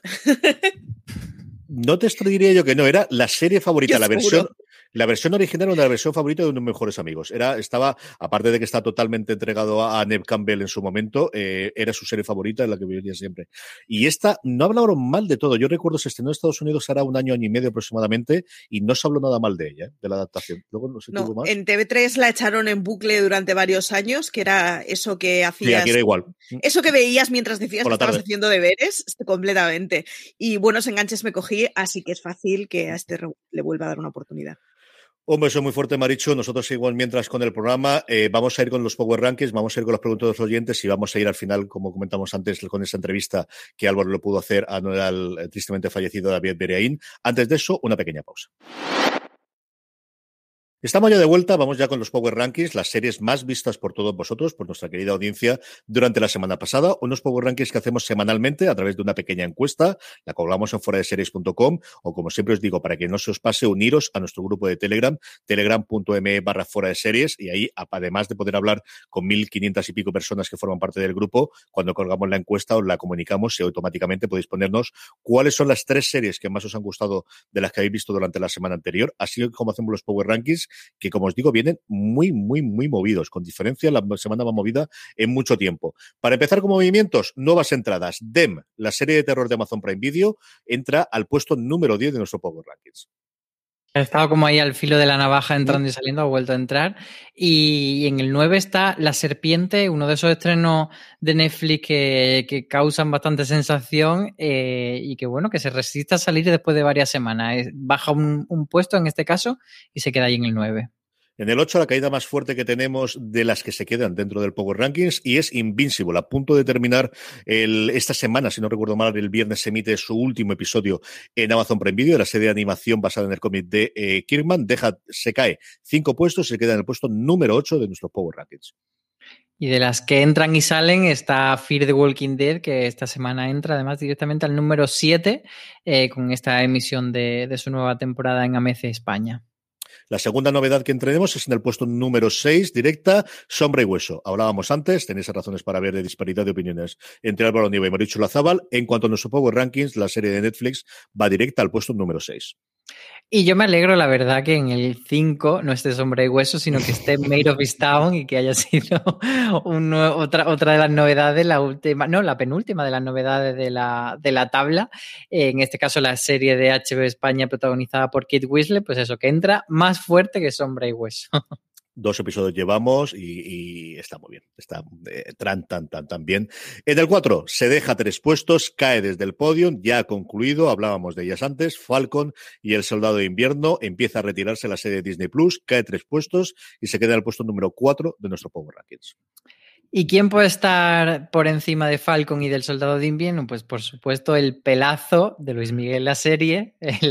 No te diría yo que no, era la serie favorita, la versión original era la versión favorita de unos mejores amigos. Estaba, aparte de que está totalmente entregado a Neve Campbell en su momento, era su serie favorita, en la que vivía siempre. Y esta, no hablaron mal de todo. Yo recuerdo, se estrenó en Estados Unidos hará un año y medio aproximadamente, y no se habló nada mal de ella, de la adaptación. Luego no sé no, más. En TV3 la echaron en bucle durante varios años, que era eso que hacías. Sí, aquí era igual. Eso que veías mientras decías que estabas haciendo deberes, completamente. Y buenos enganches me cogí, así que es fácil que a este le vuelva a dar una oportunidad. Un beso muy fuerte, Marichu. Nosotros igual mientras con el programa vamos a ir con los Power Rankings, vamos a ir con las preguntas de los oyentes y vamos a ir al final, como comentamos antes, con esa entrevista que Álvaro lo pudo hacer al tristemente fallecido David Bereaín. Antes de eso, una pequeña pausa. Estamos ya de vuelta, vamos ya con los Power Rankings, las series más vistas por todos vosotros, por nuestra querida audiencia, durante la semana pasada. Unos Power Rankings que hacemos semanalmente a través de una pequeña encuesta, la colgamos en fueradeseries.com, o como siempre os digo, para que no se os pase, uniros a nuestro grupo de Telegram, telegram.me/fueradeseries, y ahí, además de poder hablar con 1.500 y pico personas que forman parte del grupo, cuando colgamos la encuesta os la comunicamos y automáticamente podéis ponernos cuáles son las 3 series que más os han gustado de las que habéis visto durante la semana anterior, así como hacemos los Power Rankings, que como os digo, vienen muy, muy, muy movidos, con diferencia la semana más movida en mucho tiempo. Para empezar con movimientos, nuevas entradas. Dem, la serie de terror de Amazon Prime Video, entra al puesto número 10 de nuestro Power Rankings. Ha estado como ahí al filo de la navaja entrando y saliendo, ha vuelto a entrar. Y en el 9 está La Serpiente, uno de esos estrenos de Netflix que causan bastante sensación y que bueno, que se resiste a salir después de varias semanas. Baja un puesto en este caso y se queda ahí en el 9. En el 8, la caída más fuerte que tenemos de las que se quedan dentro del Power Rankings, y es Invincible, a punto de terminar esta semana, si no recuerdo mal, el viernes se emite su último episodio en Amazon Prime Video, de la serie de animación basada en el cómic de Kirkman. Se cae 5 puestos y se queda en el puesto número 8 de nuestros Power Rankings. Y de las que entran y salen está Fear the Walking Dead, que esta semana entra además directamente al número 7 con esta emisión de su nueva temporada en AMC España. La segunda novedad que entraremos es en el puesto número 6, directa, Sombra y Hueso. Hablábamos antes, tenéis razones para ver de disparidad de opiniones entre Álvaro Nieva y Marichu Lazábal. En cuanto a nuestro Power Rankings, la serie de Netflix va directa al puesto número 6. Y yo me alegro, la verdad, que en el 5 no esté Sombra y Hueso, sino que esté Maid of Easttown y que haya sido otra de las novedades, la penúltima de las novedades de la tabla. En este caso, la serie de HBO España protagonizada por Kate Winslet, pues eso, que entra más fuerte que Sombra y Hueso. 2 episodios llevamos y está muy bien. Está tan bien. En el 4 se deja 3 puestos, cae desde el podio, ya ha concluido, hablábamos de ellas antes, Falcon y El Soldado de Invierno. Empieza a retirarse la serie de Disney Plus, cae 3 puestos y se queda en el puesto número 4 de nuestro Power Rankings. ¿Y quién puede estar por encima de Falcon y del Soldado de Invierno? Pues por supuesto el pelazo de Luis Miguel, la serie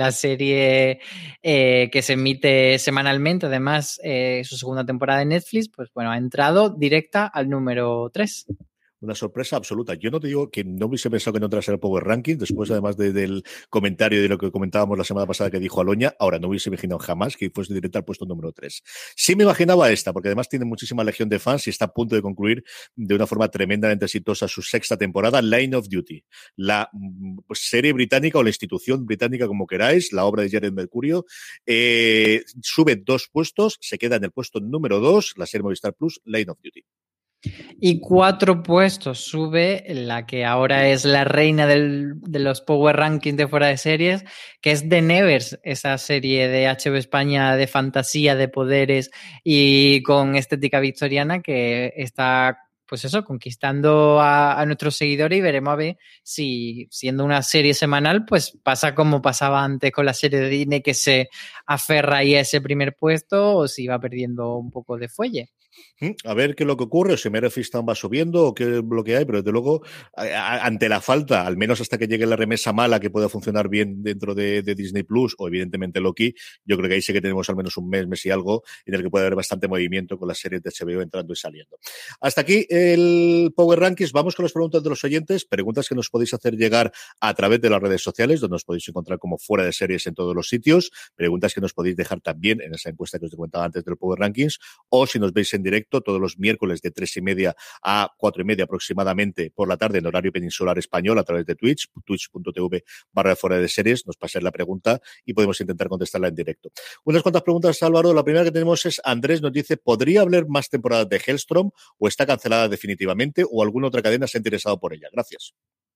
que se emite semanalmente, además su segunda temporada en Netflix, pues bueno, ha entrado directa al número 3. Una sorpresa absoluta. Yo no te digo que no hubiese pensado que no entrase el Power Ranking, después además del comentario de lo que comentábamos la semana pasada que dijo Aloña, ahora no hubiese imaginado jamás que fuese directa al puesto número 3. Sí me imaginaba esta, porque además tiene muchísima legión de fans y está a punto de concluir de una forma tremendamente exitosa su 6ª temporada, Line of Duty, la serie británica o la institución británica, como queráis, la obra de Jared Mercurio, sube 2 puestos, se queda en el puesto número 2, la serie Movistar Plus, Line of Duty. Y 4 puestos sube la que ahora es la reina de los Power Rankings de fuera de series, que es The Nevers, esa serie de HBO España de fantasía, de poderes y con estética victoriana que está pues eso, conquistando a nuestros seguidores, y veremos a ver si, siendo una serie semanal, pues pasa como pasaba antes con la serie de Disney, que se aferra ahí a ese primer puesto, o si va perdiendo un poco de fuelle. A ver qué es lo que ocurre, o si Mare of Easttown va subiendo o qué es lo que hay, pero desde luego, ante la falta, al menos hasta que llegue la remesa mala que pueda funcionar bien dentro de Disney Plus, o evidentemente Loki, yo creo que ahí sí que tenemos al menos un mes y algo, en el que puede haber bastante movimiento con las series de HBO entrando y saliendo. Hasta aquí el Power Rankings. Vamos con las preguntas de los oyentes, preguntas que nos podéis hacer llegar a través de las redes sociales, donde os podéis encontrar como Fuera de Series en todos los sitios, preguntas que nos podéis dejar también en esa encuesta que os comentaba antes del Power Rankings, o si nos veis en directo todos los miércoles de 3:30 a 4:30 aproximadamente por la tarde en horario peninsular español a través de Twitch, twitch.tv/Fuera de Series, nos pasáis la pregunta y podemos intentar contestarla en directo. Unas cuantas preguntas, Álvaro. La primera que tenemos es, Andrés nos dice, ¿podría haber más temporadas de Helstrom o está cancelada definitivamente o alguna otra cadena se ha interesado por ella? Gracias.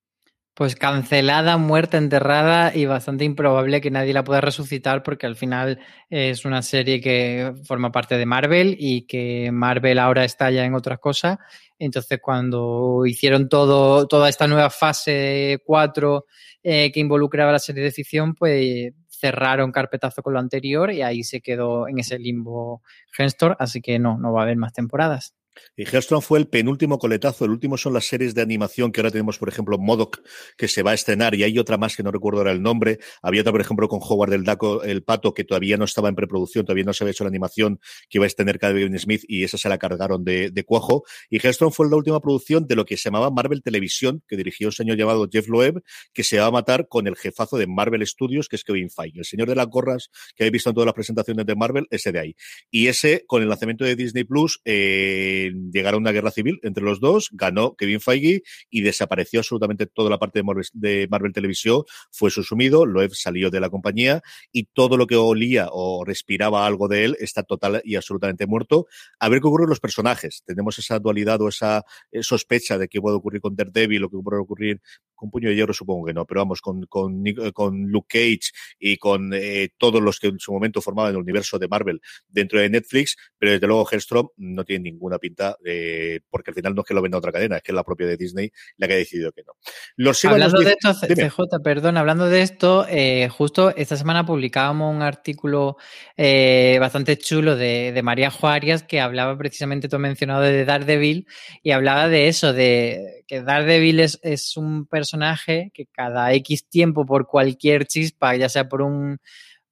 Pues cancelada, muerta, enterrada y bastante improbable que nadie la pueda resucitar, porque al final es una serie que forma parte de Marvel y que Marvel ahora está ya en otras cosas. Entonces, cuando hicieron toda esta nueva fase 4 que involucraba la serie de ficción, pues cerraron carpetazo con lo anterior y ahí se quedó en ese limbo Genstor, así que no va a haber más temporadas. Y Helstrom fue el penúltimo coletazo, el último son las series de animación que ahora tenemos, por ejemplo, MODOK, que se va a estrenar, y hay otra más que no recuerdo ahora el nombre, había otra, por ejemplo, con Howard el Pato, que todavía no estaba en preproducción, todavía no se había hecho la animación que iba a estrenar Kevin Smith, y esa se la cargaron de cuajo, y Helstrom fue la última producción de lo que se llamaba Marvel Televisión, que dirigió un señor llamado Jeff Loeb, que se va a matar con el jefazo de Marvel Studios, que es Kevin Feige, el señor de las gorras que habéis visto en todas las presentaciones de Marvel, ese de ahí. Y ese, con el lanzamiento de Disney Plus, llegaron a una guerra civil entre los dos, ganó Kevin Feige y desapareció absolutamente toda la parte de Marvel Televisión, fue subsumido, Loeb salió de la compañía y todo lo que olía o respiraba algo de él está total y absolutamente muerto. A ver qué ocurre con los personajes. Tenemos esa dualidad o esa sospecha de qué puede ocurrir con Daredevil o qué puede ocurrir con Puño de Hierro, supongo que no, pero vamos, con Luke Cage y con todos los que en su momento formaban el universo de Marvel dentro de Netflix, pero desde luego Helstrom no tiene ninguna pinta, porque al final no es que lo venda otra cadena, es que es la propia de Disney la que ha decidido que no. Hablando de esto, CJ, perdón, hablando de esto, justo esta semana publicábamos un artículo bastante chulo de María Juárez, que hablaba precisamente, tú has mencionado, de Daredevil, y hablaba de eso, de que Daredevil es un personaje que cada X tiempo, por cualquier chispa, ya sea por un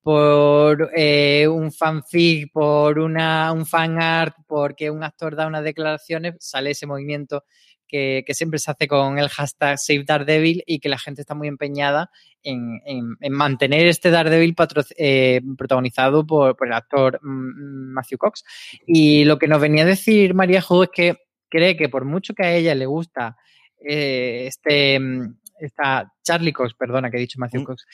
fanfic, por un fan art, porque un actor da unas declaraciones, sale ese movimiento que siempre se hace con el hashtag Save Daredevil, y que la gente está muy empeñada en mantener este Daredevil protagonizado por el actor Matthew Cox. Y lo que nos venía a decir María Jo es que cree que por mucho que a ella le gusta Charlie Cox, perdona que he dicho Matthew Cox,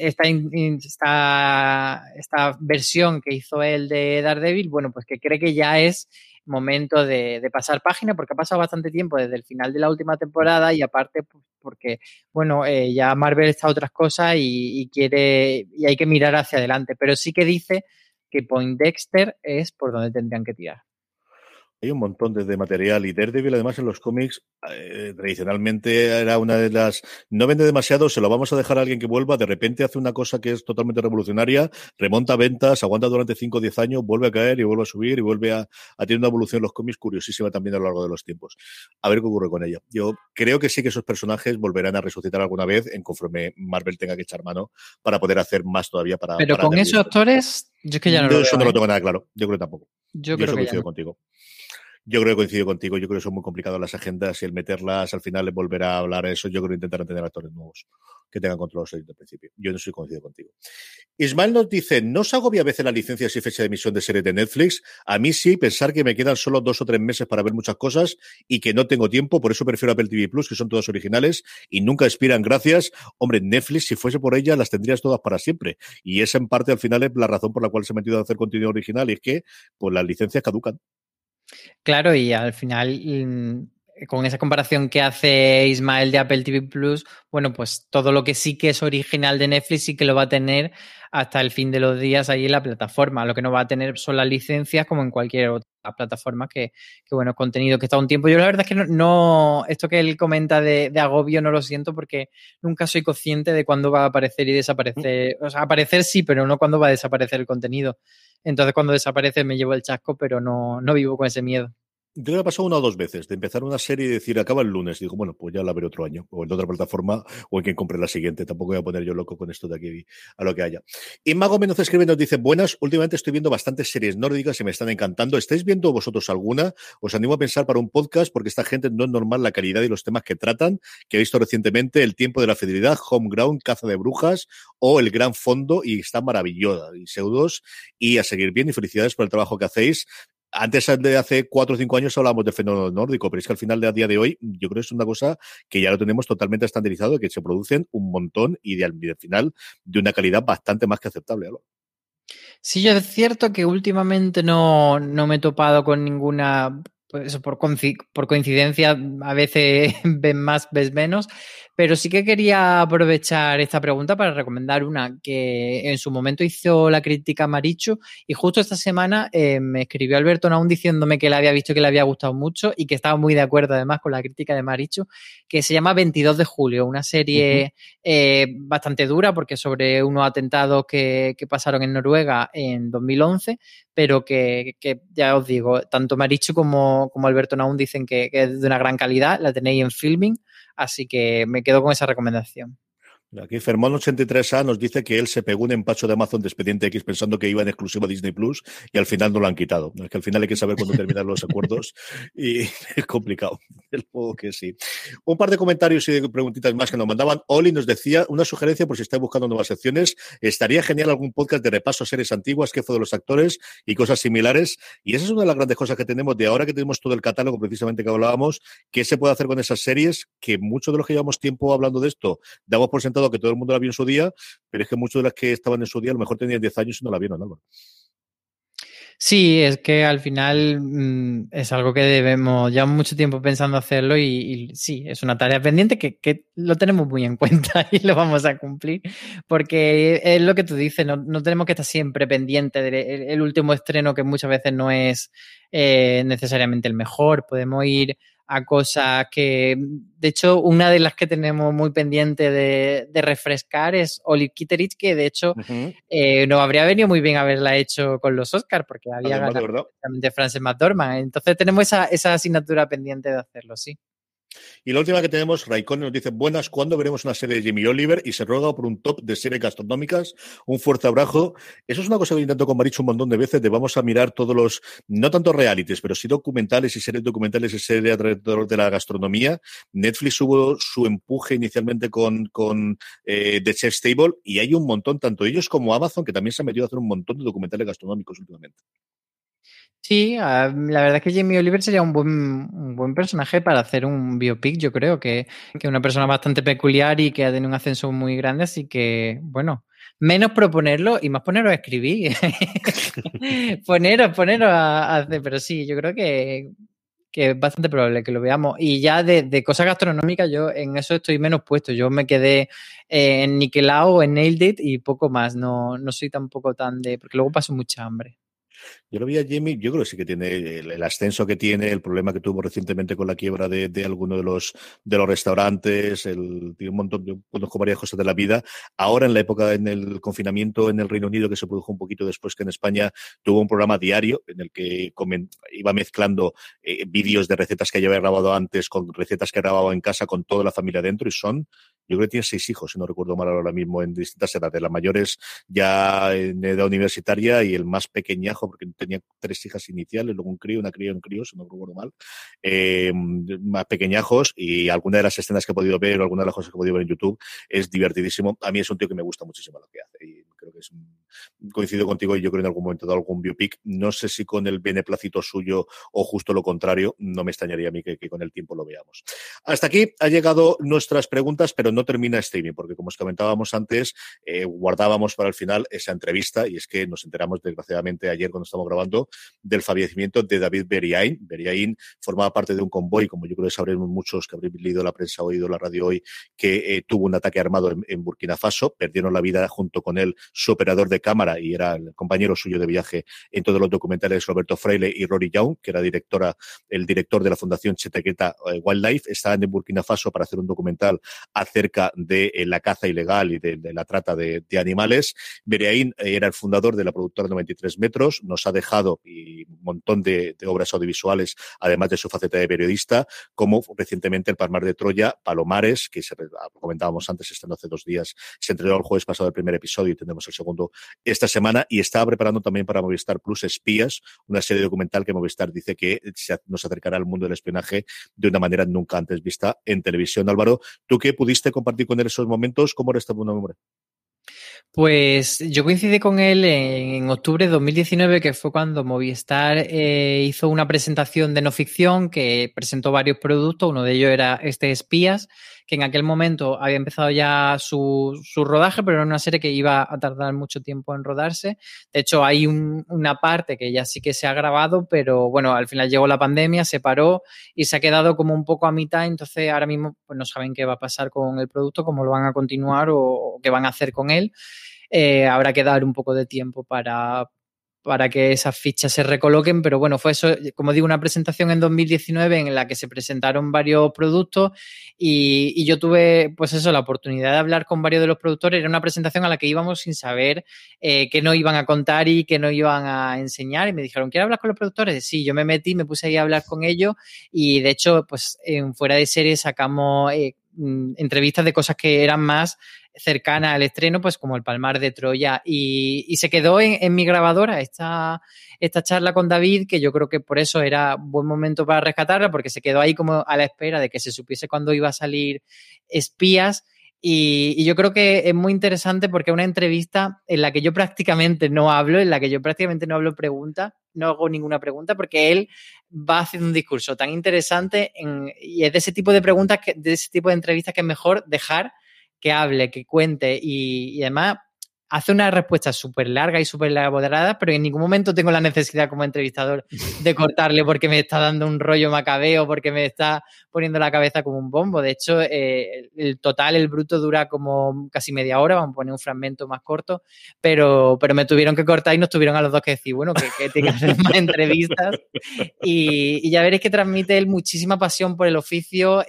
esta versión que hizo él de Daredevil, bueno, pues que cree que ya es momento de pasar página, porque ha pasado bastante tiempo desde el final de la última temporada, y aparte pues, porque, bueno, ya Marvel está a otras cosas y hay que mirar hacia adelante, pero sí que dice que Poindexter es por donde tendrían que tirar. Hay un montón de material, y Daredevil además en los cómics tradicionalmente era una de las... No vende demasiado, se lo vamos a dejar a alguien que vuelva, de repente hace una cosa que es totalmente revolucionaria, remonta ventas, aguanta durante 5 o 10 años, vuelve a caer y vuelve a subir y vuelve a tener una evolución en los cómics curiosísima también a lo largo de los tiempos. A ver qué ocurre con ella. Yo creo que sí que esos personajes volverán a resucitar alguna vez en conforme Marvel tenga que echar mano para poder hacer más todavía para... Pero para con esos actores, yo es que ya no lo veo. Eso no lo tengo nada claro. Yo creo que tampoco. Yo creo que coincido contigo. Yo creo que coincido contigo, yo creo que son muy complicadas las agendas y el meterlas al final les volverá a hablar a eso. Yo creo que intentarán tener actores nuevos que tengan controlados desde el principio. Yo no soy coincido contigo. Ismael nos dice, ¿no os agobia a veces las licencias y fecha de emisión de series de Netflix? A mí sí, pensar que me quedan solo 2 o 3 meses para ver muchas cosas y que no tengo tiempo, por eso prefiero Apple TV Plus, que son todas originales y nunca expiran gracias. Hombre, Netflix, si fuese por ella, las tendrías todas para siempre. Y esa en parte al final es la razón por la cual se ha metido a hacer contenido original, y es que pues las licencias caducan. Claro, y al final, con esa comparación que hace Ismael de Apple TV Plus, bueno, pues todo lo que sí que es original de Netflix sí que lo va a tener hasta el fin de los días ahí en la plataforma. Lo que no va a tener son las licencias como en cualquier otra plataformas que bueno, contenido que está un tiempo. Yo la verdad es que no esto que él comenta de agobio no lo siento porque nunca soy consciente de cuándo va a aparecer y desaparecer. O sea, aparecer sí, pero no cuándo va a desaparecer el contenido. Entonces, cuando desaparece me llevo el chasco, pero no vivo con ese miedo. Yo creo que ha pasado 1 o 2 veces de empezar una serie y decir acaba el lunes. Digo, bueno, pues ya la veré otro año, o en otra plataforma, o en quien compre la siguiente. Tampoco voy a poner yo loco con esto de aquí a lo que haya. Y Mago Menos escribe, nos dice, buenas, últimamente estoy viendo bastantes series nórdicas y me están encantando. ¿Estáis viendo vosotros alguna? Os animo a pensar para un podcast, porque esta gente no es normal la calidad y los temas que tratan, que he visto recientemente, El tiempo de la fidelidad, Homeground, Caza de brujas, o El gran fondo, y está maravillosa. Y Pseudos, y a seguir bien, y felicidades por el trabajo que hacéis. Antes de hace 4 o 5 años hablábamos del fenómeno nórdico, pero es que al final, a día de hoy, yo creo que es una cosa que ya lo tenemos totalmente estandarizado, que se producen un montón y al final de una calidad bastante más que aceptable, ¿no? Sí, yo es cierto que últimamente no me he topado con ninguna, pues eso, por coincidencia, a veces ves más, ves menos, pero sí que quería aprovechar esta pregunta para recomendar una que en su momento hizo la crítica Marichu y justo esta semana me escribió Alberto Naún diciéndome que la había visto y que le había gustado mucho y que estaba muy de acuerdo además con la crítica de Marichu, que se llama 22 de julio, una serie bastante dura porque es sobre unos atentados que pasaron en Noruega en 2011, pero que ya os digo, tanto Marichu como Alberto Naún dicen que es de una gran calidad, la tenéis en Filming, así que me quedo con esa recomendación. Aquí Fermón83A nos dice que él se pegó un empacho de Amazon de Expediente X pensando que iba en exclusiva a Disney Plus y al final no lo han quitado. Es que al final hay que saber cuándo terminan los acuerdos y es complicado. El juego que sí. Un par de comentarios y de preguntitas más que nos mandaban. Oli nos decía una sugerencia por si estáis buscando nuevas secciones. Estaría genial algún podcast de repaso a series antiguas, qué fue de los actores y cosas similares. Y esa es una de las grandes cosas que tenemos de ahora que tenemos todo el catálogo precisamente que hablábamos. ¿Qué se puede hacer con esas series? Que muchos de los que llevamos tiempo hablando de esto damos por sentado que todo el mundo la vio en su día, pero es que muchos de las que estaban en su día a lo mejor tenían 10 años y no la vieron, Álvaro. Sí, es que al final es algo que llevamos mucho tiempo pensando hacerlo y sí, es una tarea pendiente que lo tenemos muy en cuenta y lo vamos a cumplir, porque es lo que tú dices, no tenemos que estar siempre pendientes del último estreno que muchas veces no es necesariamente el mejor, podemos ir a cosas que, de hecho, una de las que tenemos muy pendiente de refrescar es Olive Kitteridge, que de hecho nos habría venido muy bien haberla hecho con los Oscars, porque había ganado precisamente Frances McDormand. Entonces tenemos esa asignatura pendiente de hacerlo, sí. Y la última que tenemos, Raikkonen nos dice, buenas, ¿cuándo veremos una serie de Jamie Oliver? Y se ruega por un top de series gastronómicas, un fuerte abrazo. Eso es una cosa que intento con Marichu un montón de veces, de vamos a mirar todos los, no tanto realities, pero sí documentales y series documentales y series alrededor de la gastronomía. Netflix hubo su empuje inicialmente con The Chef's Table y hay un montón, tanto ellos como Amazon, que también se han metido a hacer un montón de documentales gastronómicos últimamente. Sí, la verdad es que Jamie Oliver sería un buen personaje para hacer un biopic. Yo creo que es una persona bastante peculiar y que ha tenido un ascenso muy grande, así que, bueno, menos proponerlo y más poneros a escribir. poneros a hacer, pero sí, yo creo que es bastante probable que lo veamos. Y ya de cosas gastronómicas, yo en eso estoy menos puesto. Yo me quedé en Nickelodeon, en Nailed It y poco más. No soy tampoco tan porque luego paso mucha hambre. Yo lo vi a Jamie, yo creo que sí que tiene el ascenso que tiene, el problema que tuvo recientemente con la quiebra de alguno de los restaurantes, tiene un montón, yo conozco varias cosas de la vida. Ahora en la época, en el confinamiento en el Reino Unido, que se produjo un poquito después que en España, tuvo un programa diario en el que iba mezclando vídeos de recetas que había grabado antes con recetas que grababa en casa con toda la familia dentro y yo creo que tiene 6 hijos, si no recuerdo mal ahora mismo, en distintas edades. Las mayores ya en edad universitaria y el más pequeñajo, porque tenía 3 hijas iniciales, luego una cría y un crío, si no recuerdo mal, más pequeñajos, y alguna de las escenas que he podido ver o alguna de las cosas que he podido ver en YouTube es divertidísimo. A mí es un tío que me gusta muchísimo lo que hace y creo que coincido contigo y yo creo que en algún momento de algún biopic, no sé si con el beneplácito suyo o justo lo contrario, no me extrañaría a mí que con el tiempo lo veamos. Hasta aquí ha llegado nuestras preguntas, pero no no termina streaming, porque como os comentábamos antes, guardábamos para el final esa entrevista, y es que nos enteramos desgraciadamente ayer cuando estamos grabando del fallecimiento de David Beriaín. Beriaín formaba parte de un convoy, como yo creo que sabremos muchos que habréis leído la prensa, oído la radio hoy, que tuvo un ataque armado en Burkina Faso. Perdieron la vida junto con él su operador de cámara y era el compañero suyo de viaje en todos los documentales, Roberto Freile y Rory Young, que era el director de la Fundación Chetequeta Wildlife. Estaban en Burkina Faso para hacer un documental acerca de la caza ilegal y de la trata de animales. Beriaín era el fundador de la productora 93 metros, nos ha dejado y un montón de obras audiovisuales, además de su faceta de periodista, como recientemente El Palmar de Troya, Palomares, que comentábamos antes, estando hace 2 días, se entregó el jueves pasado el primer episodio y tendremos el segundo esta semana, y estaba preparando también para Movistar Plus Espías, una serie documental que Movistar dice que nos acercará al mundo del espionaje de una manera nunca antes vista en televisión. Álvaro, ¿tú qué pudiste compartir con él esos momentos? ¿Cómo era este buen hombre? Pues yo coincidí con él en octubre de 2019, que fue cuando Movistar hizo una presentación de no ficción que presentó varios productos. Uno de ellos era Espías, que en aquel momento había empezado ya su rodaje, pero era una serie que iba a tardar mucho tiempo en rodarse. De hecho, hay una parte que ya sí que se ha grabado, pero bueno, al final llegó la pandemia, se paró y se ha quedado como un poco a mitad. Entonces ahora mismo pues no saben qué va a pasar con el producto, cómo lo van a continuar o qué van a hacer con él. Habrá que dar un poco de tiempo para que esas fichas se recoloquen, pero bueno, fue eso, como digo, una presentación en 2019 en la que se presentaron varios productos y yo tuve, pues eso, la oportunidad de hablar con varios de los productores. Era una presentación a la que íbamos sin saber qué nos iban a contar y qué nos iban a enseñar, y me dijeron, ¿quieres hablar con los productores? Sí, yo me metí, me puse ahí a hablar con ellos y de hecho, pues en Fuera de Series sacamos entrevistas de cosas que eran más cercana al estreno, pues como El Palmar de Troya, y se quedó en mi grabadora esta charla con David, que yo creo que por eso era buen momento para rescatarla, porque se quedó ahí como a la espera de que se supiese cuándo iba a salir Espías. Y yo creo que es muy interesante porque es una entrevista en la que yo prácticamente no hablo, preguntas, no hago ninguna pregunta, porque él va haciendo un discurso tan interesante y es de ese tipo de preguntas, de ese tipo de entrevistas que es mejor dejar que hable, que cuente, y además hace una respuesta súper larga y súper elaborada, pero en ningún momento tengo la necesidad como entrevistador de cortarle porque me está dando un rollo macabeo, porque me está poniendo la cabeza como un bombo. De hecho, el bruto dura como casi media hora, vamos a poner un fragmento más corto, pero me tuvieron que cortar y nos tuvieron a los dos que decir, bueno, que tenga que hacer más entrevistas. Y ya veréis que transmite él muchísima pasión por el oficio.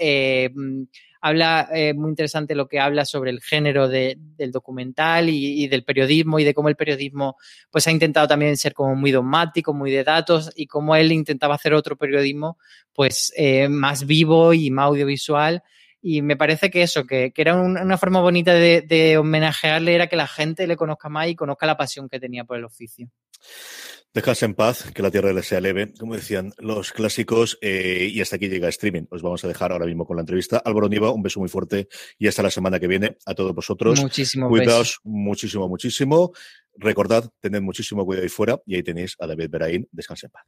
Habla muy interesante lo que habla sobre el género del documental y del periodismo, y de cómo el periodismo pues ha intentado también ser como muy dogmático, muy de datos, y cómo él intentaba hacer otro periodismo pues más vivo y más audiovisual. Y me parece que eso, que era una forma bonita de homenajearle, era que la gente le conozca más y conozca la pasión que tenía por el oficio. Descansa en paz, que la tierra le sea leve, como decían los clásicos, y hasta aquí llega streaming. Os vamos a dejar ahora mismo con la entrevista. Álvaro Nieva, un beso muy fuerte y hasta la semana que viene a todos vosotros. Muchísimo Cuidaos muchísimo, muchísimo. Recordad, tened muchísimo cuidado ahí fuera, y ahí tenéis a David Beriaín. Descansa en paz.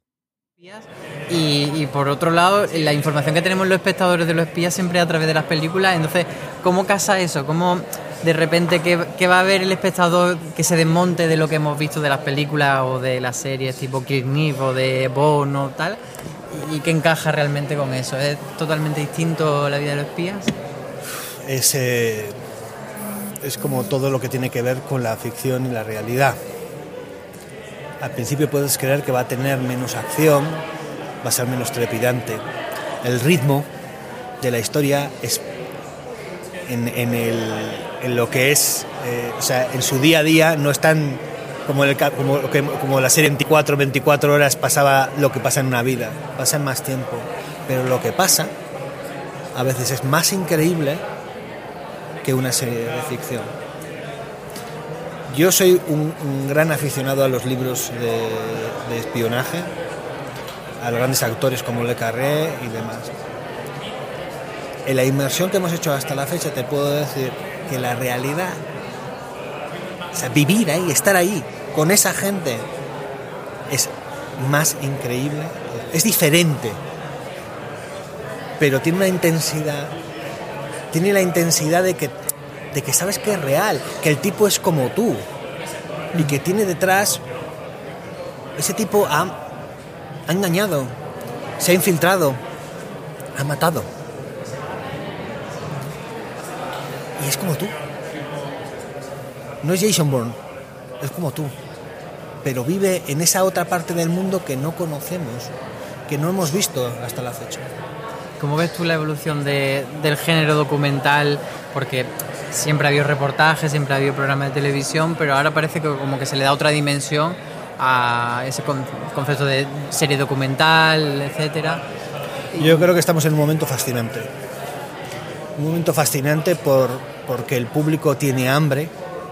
Y por otro lado, la información que tenemos los espectadores de Los Espías siempre a través de las películas. Entonces, ¿cómo casa eso? ¿Cómo de repente que va a ver el espectador que se desmonte de lo que hemos visto de las películas o de las series tipo Kirkniff o de Bond o tal? ¿Y qué encaja realmente con eso? ¿Es totalmente distinto la vida de Los Espías? Es como todo lo que tiene que ver con la ficción y la realidad. Al principio puedes creer que va a tener menos acción, va a ser menos trepidante. El ritmo de la historia es en lo que es, o sea, en su día a día no es tan como la serie en 24 horas pasaba lo que pasa en una vida, pasa en más tiempo, pero lo que pasa a veces es más increíble que una serie de ficción. Yo soy un gran aficionado a los libros de espionaje, a los grandes actores como Le Carré y demás. En la inmersión que hemos hecho hasta la fecha te puedo decir que la realidad, o sea, vivir ahí, estar ahí con esa gente es más increíble, es diferente, pero tiene una intensidad tiene la intensidad de que sabes que es real, que el tipo es como tú y que tiene detrás, ese tipo ha engañado, se ha infiltrado, ha matado. Y es como tú. No es Jason Bourne, es como tú. Pero vive en esa otra parte del mundo que no conocemos, que no hemos visto hasta la fecha. ¿Cómo ves tú la evolución del género documental? Porque siempre ha habido reportajes, siempre ha habido programas de televisión, pero ahora parece que como que se le da otra dimensión a ese concepto de serie documental, etcétera. Yo creo que estamos en un momento fascinante. Un momento fascinante porque el público tiene hambre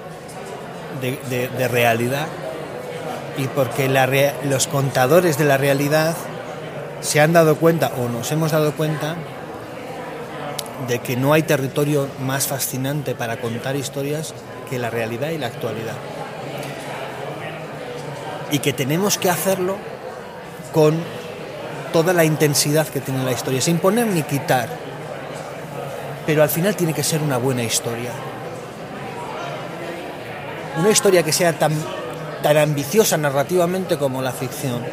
de realidad y porque los contadores de la realidad se han dado cuenta, o nos hemos dado cuenta, de que no hay territorio más fascinante para contar historias que la realidad y la actualidad. Y que tenemos que hacerlo con toda la intensidad que tiene la historia, sin poner ni quitar. Pero al final tiene que ser una buena historia. Una historia que sea tan ambiciosa narrativamente como la ficción.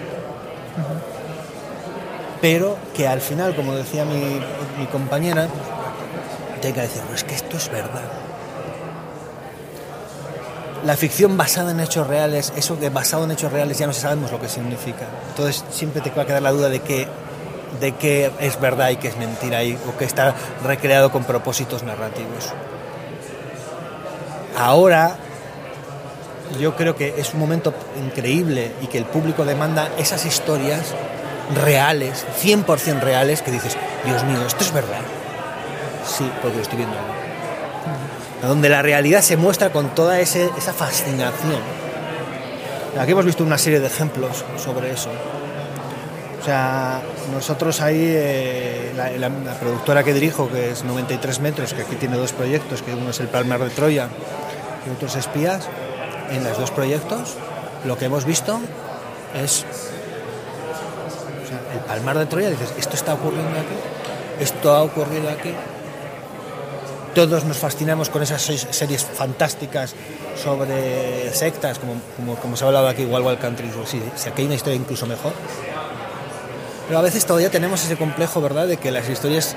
Pero que al final, como decía mi compañera, tenga que decir, es que esto es verdad. La ficción basada en hechos reales, eso de basado en hechos reales ya no sabemos lo que significa. Entonces siempre te va a quedar la duda de que es verdad y que es mentira o que está recreado con propósitos narrativos. Ahora yo creo que es un momento increíble y que el público demanda esas historias reales, 100% reales, que dices, Dios mío, ¿esto es verdad? Sí, porque lo estoy viendo ahora. Donde la realidad se muestra con toda esa fascinación. Aquí hemos visto una serie de ejemplos sobre eso. O sea, nosotros ahí, la productora que dirijo, que es 93 metros, que aquí tiene 2 proyectos, que uno es el Palmar de Troya y otro es Espías, en los 2 proyectos lo que hemos visto es, o sea, el Palmar de Troya, dices, esto está ocurriendo aquí, esto ha ocurrido aquí. Todos nos fascinamos con esas series fantásticas sobre sectas, como se ha hablado aquí, Wild Wild Country. Sí, si aquí hay una historia incluso mejor. Pero a veces todavía tenemos ese complejo, ¿verdad?, de que las historias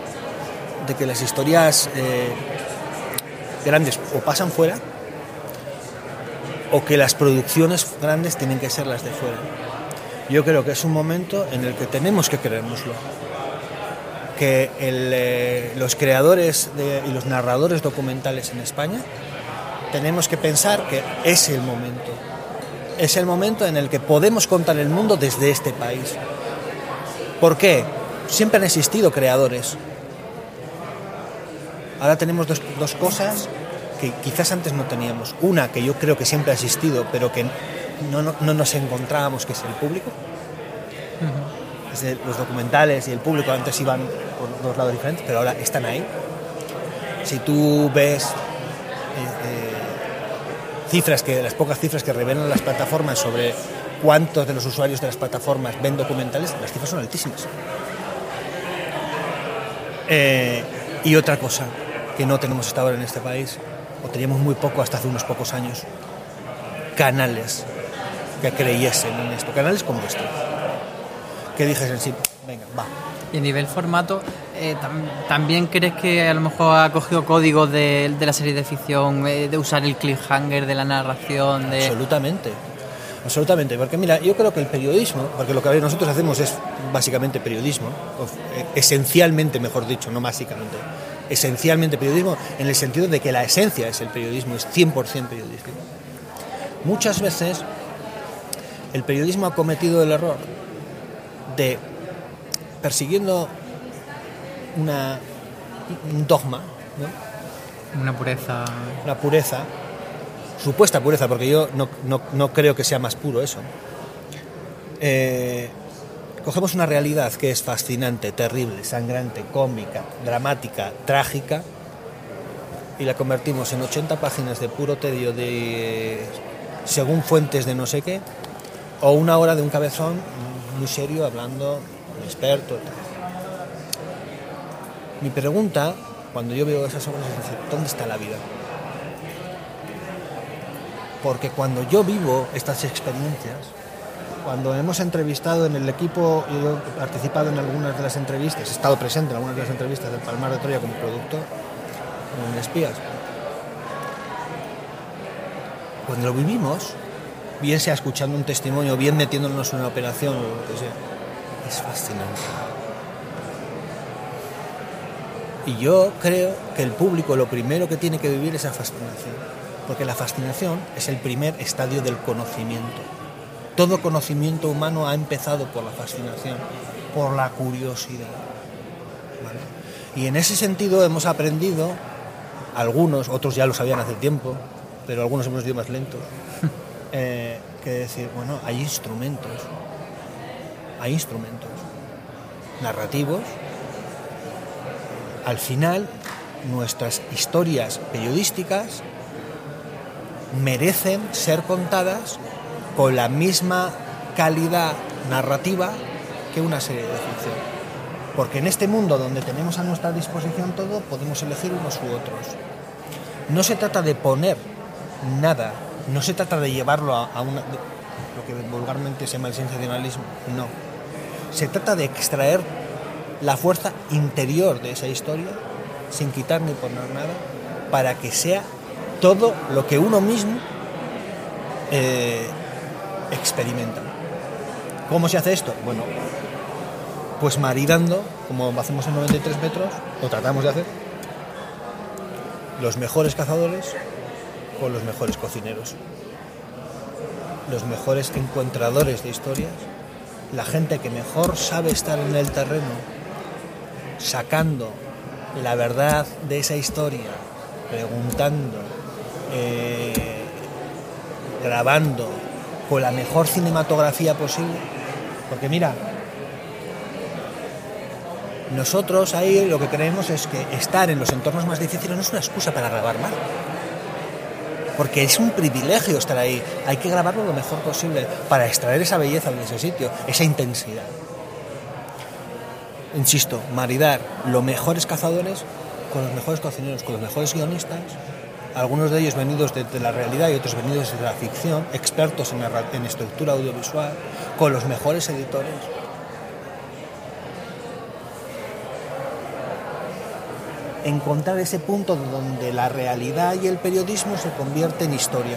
grandes o pasan fuera, o que las producciones grandes tienen que ser las de fuera. Yo creo que es un momento en el que tenemos que creérnoslo. Que los creadores y los narradores documentales en España tenemos que pensar que es el momento. Es el momento en el que podemos contar el mundo desde este país. ¿Por qué? Siempre han existido creadores. Ahora tenemos dos cosas que quizás antes no teníamos. Una que yo creo que siempre ha existido, pero que no nos encontrábamos, que es el público. Los documentales y el público antes iban por 2 lados diferentes, pero ahora están ahí. Si tú ves las pocas cifras que revelan las plataformas sobre cuántos de los usuarios de las plataformas ven documentales, las cifras son altísimas. Y otra cosa que no tenemos hasta ahora en este país, o teníamos muy poco hasta hace unos pocos años, canales que creyesen en esto, canales como este, que dijesen, sí, venga, va. Y a nivel formato, ¿también crees que a lo mejor ha cogido códigos de la serie de ficción, de usar el cliffhanger de la narración? Absolutamente, porque mira, yo creo que el periodismo, porque lo que nosotros hacemos es básicamente periodismo, esencialmente, mejor dicho, no básicamente, esencialmente periodismo, en el sentido de que la esencia es el periodismo, es 100% periodístico. Muchas veces el periodismo ha cometido el error de, persiguiendo un dogma, ¿no? Una pureza, supuesta pureza, porque yo no creo que sea más puro eso. Cogemos una realidad que es fascinante, terrible, sangrante, cómica, dramática, trágica, y la convertimos en 80 páginas de puro tedio según fuentes de no sé qué, o 1 hora de un cabezón muy serio hablando, un experto. Mi pregunta cuando yo veo esas obras es decir, ¿dónde está la vida? Porque cuando yo vivo estas experiencias, cuando hemos entrevistado en el equipo, yo he participado en algunas de las entrevistas, he estado presente en algunas de las entrevistas del Palmar de Troya como productor en Espías, cuando lo vivimos, bien sea escuchando un testimonio, bien metiéndonos en una operación o lo que sea, es fascinante. Y yo creo que el público lo primero que tiene que vivir es la fascinación, porque la fascinación es el primer estadio del conocimiento. Todo conocimiento humano ha empezado por la fascinación, por la curiosidad, ¿vale? Y en ese sentido hemos aprendido, algunos, otros ya lo sabían hace tiempo, pero algunos hemos ido más lentos, que decir, bueno, hay instrumentos narrativos. Al final, nuestras historias periodísticas merecen ser contadas con la misma calidad narrativa que una serie de ficción. Porque en este mundo donde tenemos a nuestra disposición todo, podemos elegir unos u otros. No se trata de poner nada, no se trata de llevarlo a una, lo que vulgarmente se llama el sensacionalismo, no. Se trata de extraer la fuerza interior de esa historia, sin quitar ni poner nada, para que sea todo lo que uno mismo experimenta. ¿Cómo se hace esto? Bueno, pues maridando, como hacemos en 93 metros, o tratamos de hacer, los mejores cazadores con los mejores cocineros, los mejores encuentradores de historias, la gente que mejor sabe estar en el terreno, sacando la verdad de esa historia, preguntando, grabando con la mejor cinematografía posible. Porque mira, nosotros ahí lo que creemos es que estar en los entornos más difíciles no es una excusa para grabar mal, porque es un privilegio estar ahí. Hay que grabarlo lo mejor posible para extraer esa belleza de ese sitio, esa intensidad. Insisto, maridar los mejores cazadores con los mejores cocineros, con los mejores guionistas, algunos de ellos venidos de la realidad y otros venidos de la ficción, expertos en estructura audiovisual, con los mejores editores. Encontrar ese punto donde la realidad y el periodismo se convierten en historia.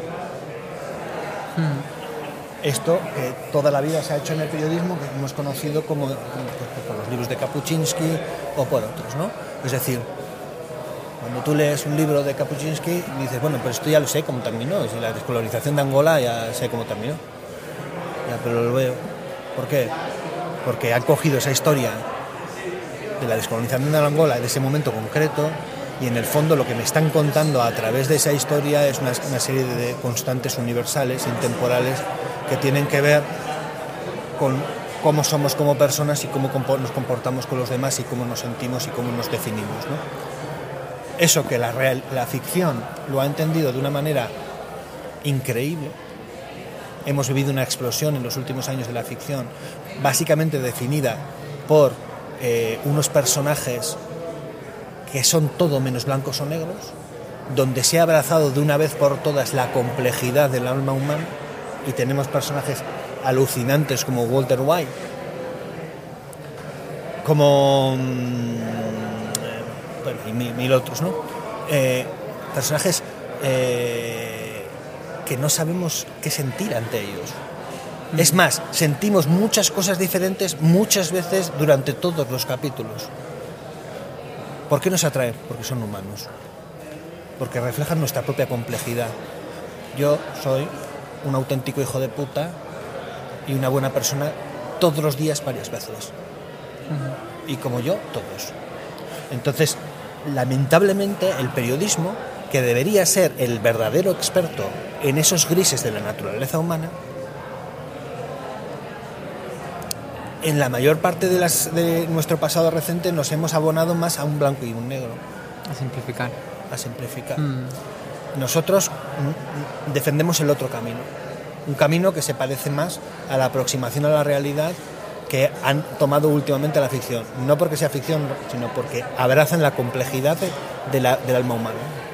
Esto que toda la vida se ha hecho en el periodismo, que hemos conocido como por los libros de Kapuscinski o por otros, ¿no? Es decir, cuando tú lees un libro de Kapuscinski dices, bueno, pero esto ya lo sé cómo terminó, es la descolonización de Angola, ya sé cómo terminó. Ya, pero lo veo. ¿Por qué? Porque han cogido esa historia de la descolonización de Angola, de ese momento concreto, y en el fondo lo que me están contando a través de esa historia es una serie de constantes universales, intemporales, que tienen que ver con cómo somos como personas y cómo nos comportamos con los demás y cómo nos sentimos y cómo nos definimos, ¿no? Eso que la ficción lo ha entendido de una manera increíble. Hemos vivido una explosión en los últimos años de la ficción, básicamente definida por unos personajes que son todo menos blancos o negros, donde se ha abrazado de una vez por todas la complejidad del alma humana, y tenemos personajes alucinantes como Walter White, como bueno, y mil otros, ¿no? Personajes que no sabemos qué sentir ante ellos. Es más, sentimos muchas cosas diferentes muchas veces durante todos los capítulos. ¿Por qué nos atraen? Porque son humanos, porque reflejan nuestra propia complejidad. Yo soy un auténtico hijo de puta y una buena persona todos los días, varias veces. Y como yo, todos. Entonces, lamentablemente, el periodismo, que debería ser el verdadero experto en esos grises de la naturaleza humana, en la mayor parte de nuestro pasado reciente nos hemos abonado más a un blanco y un negro. A simplificar. Nosotros defendemos el otro camino, un camino que se parece más a la aproximación a la realidad que han tomado últimamente la ficción. No porque sea ficción, sino porque abrazan la complejidad del alma humana.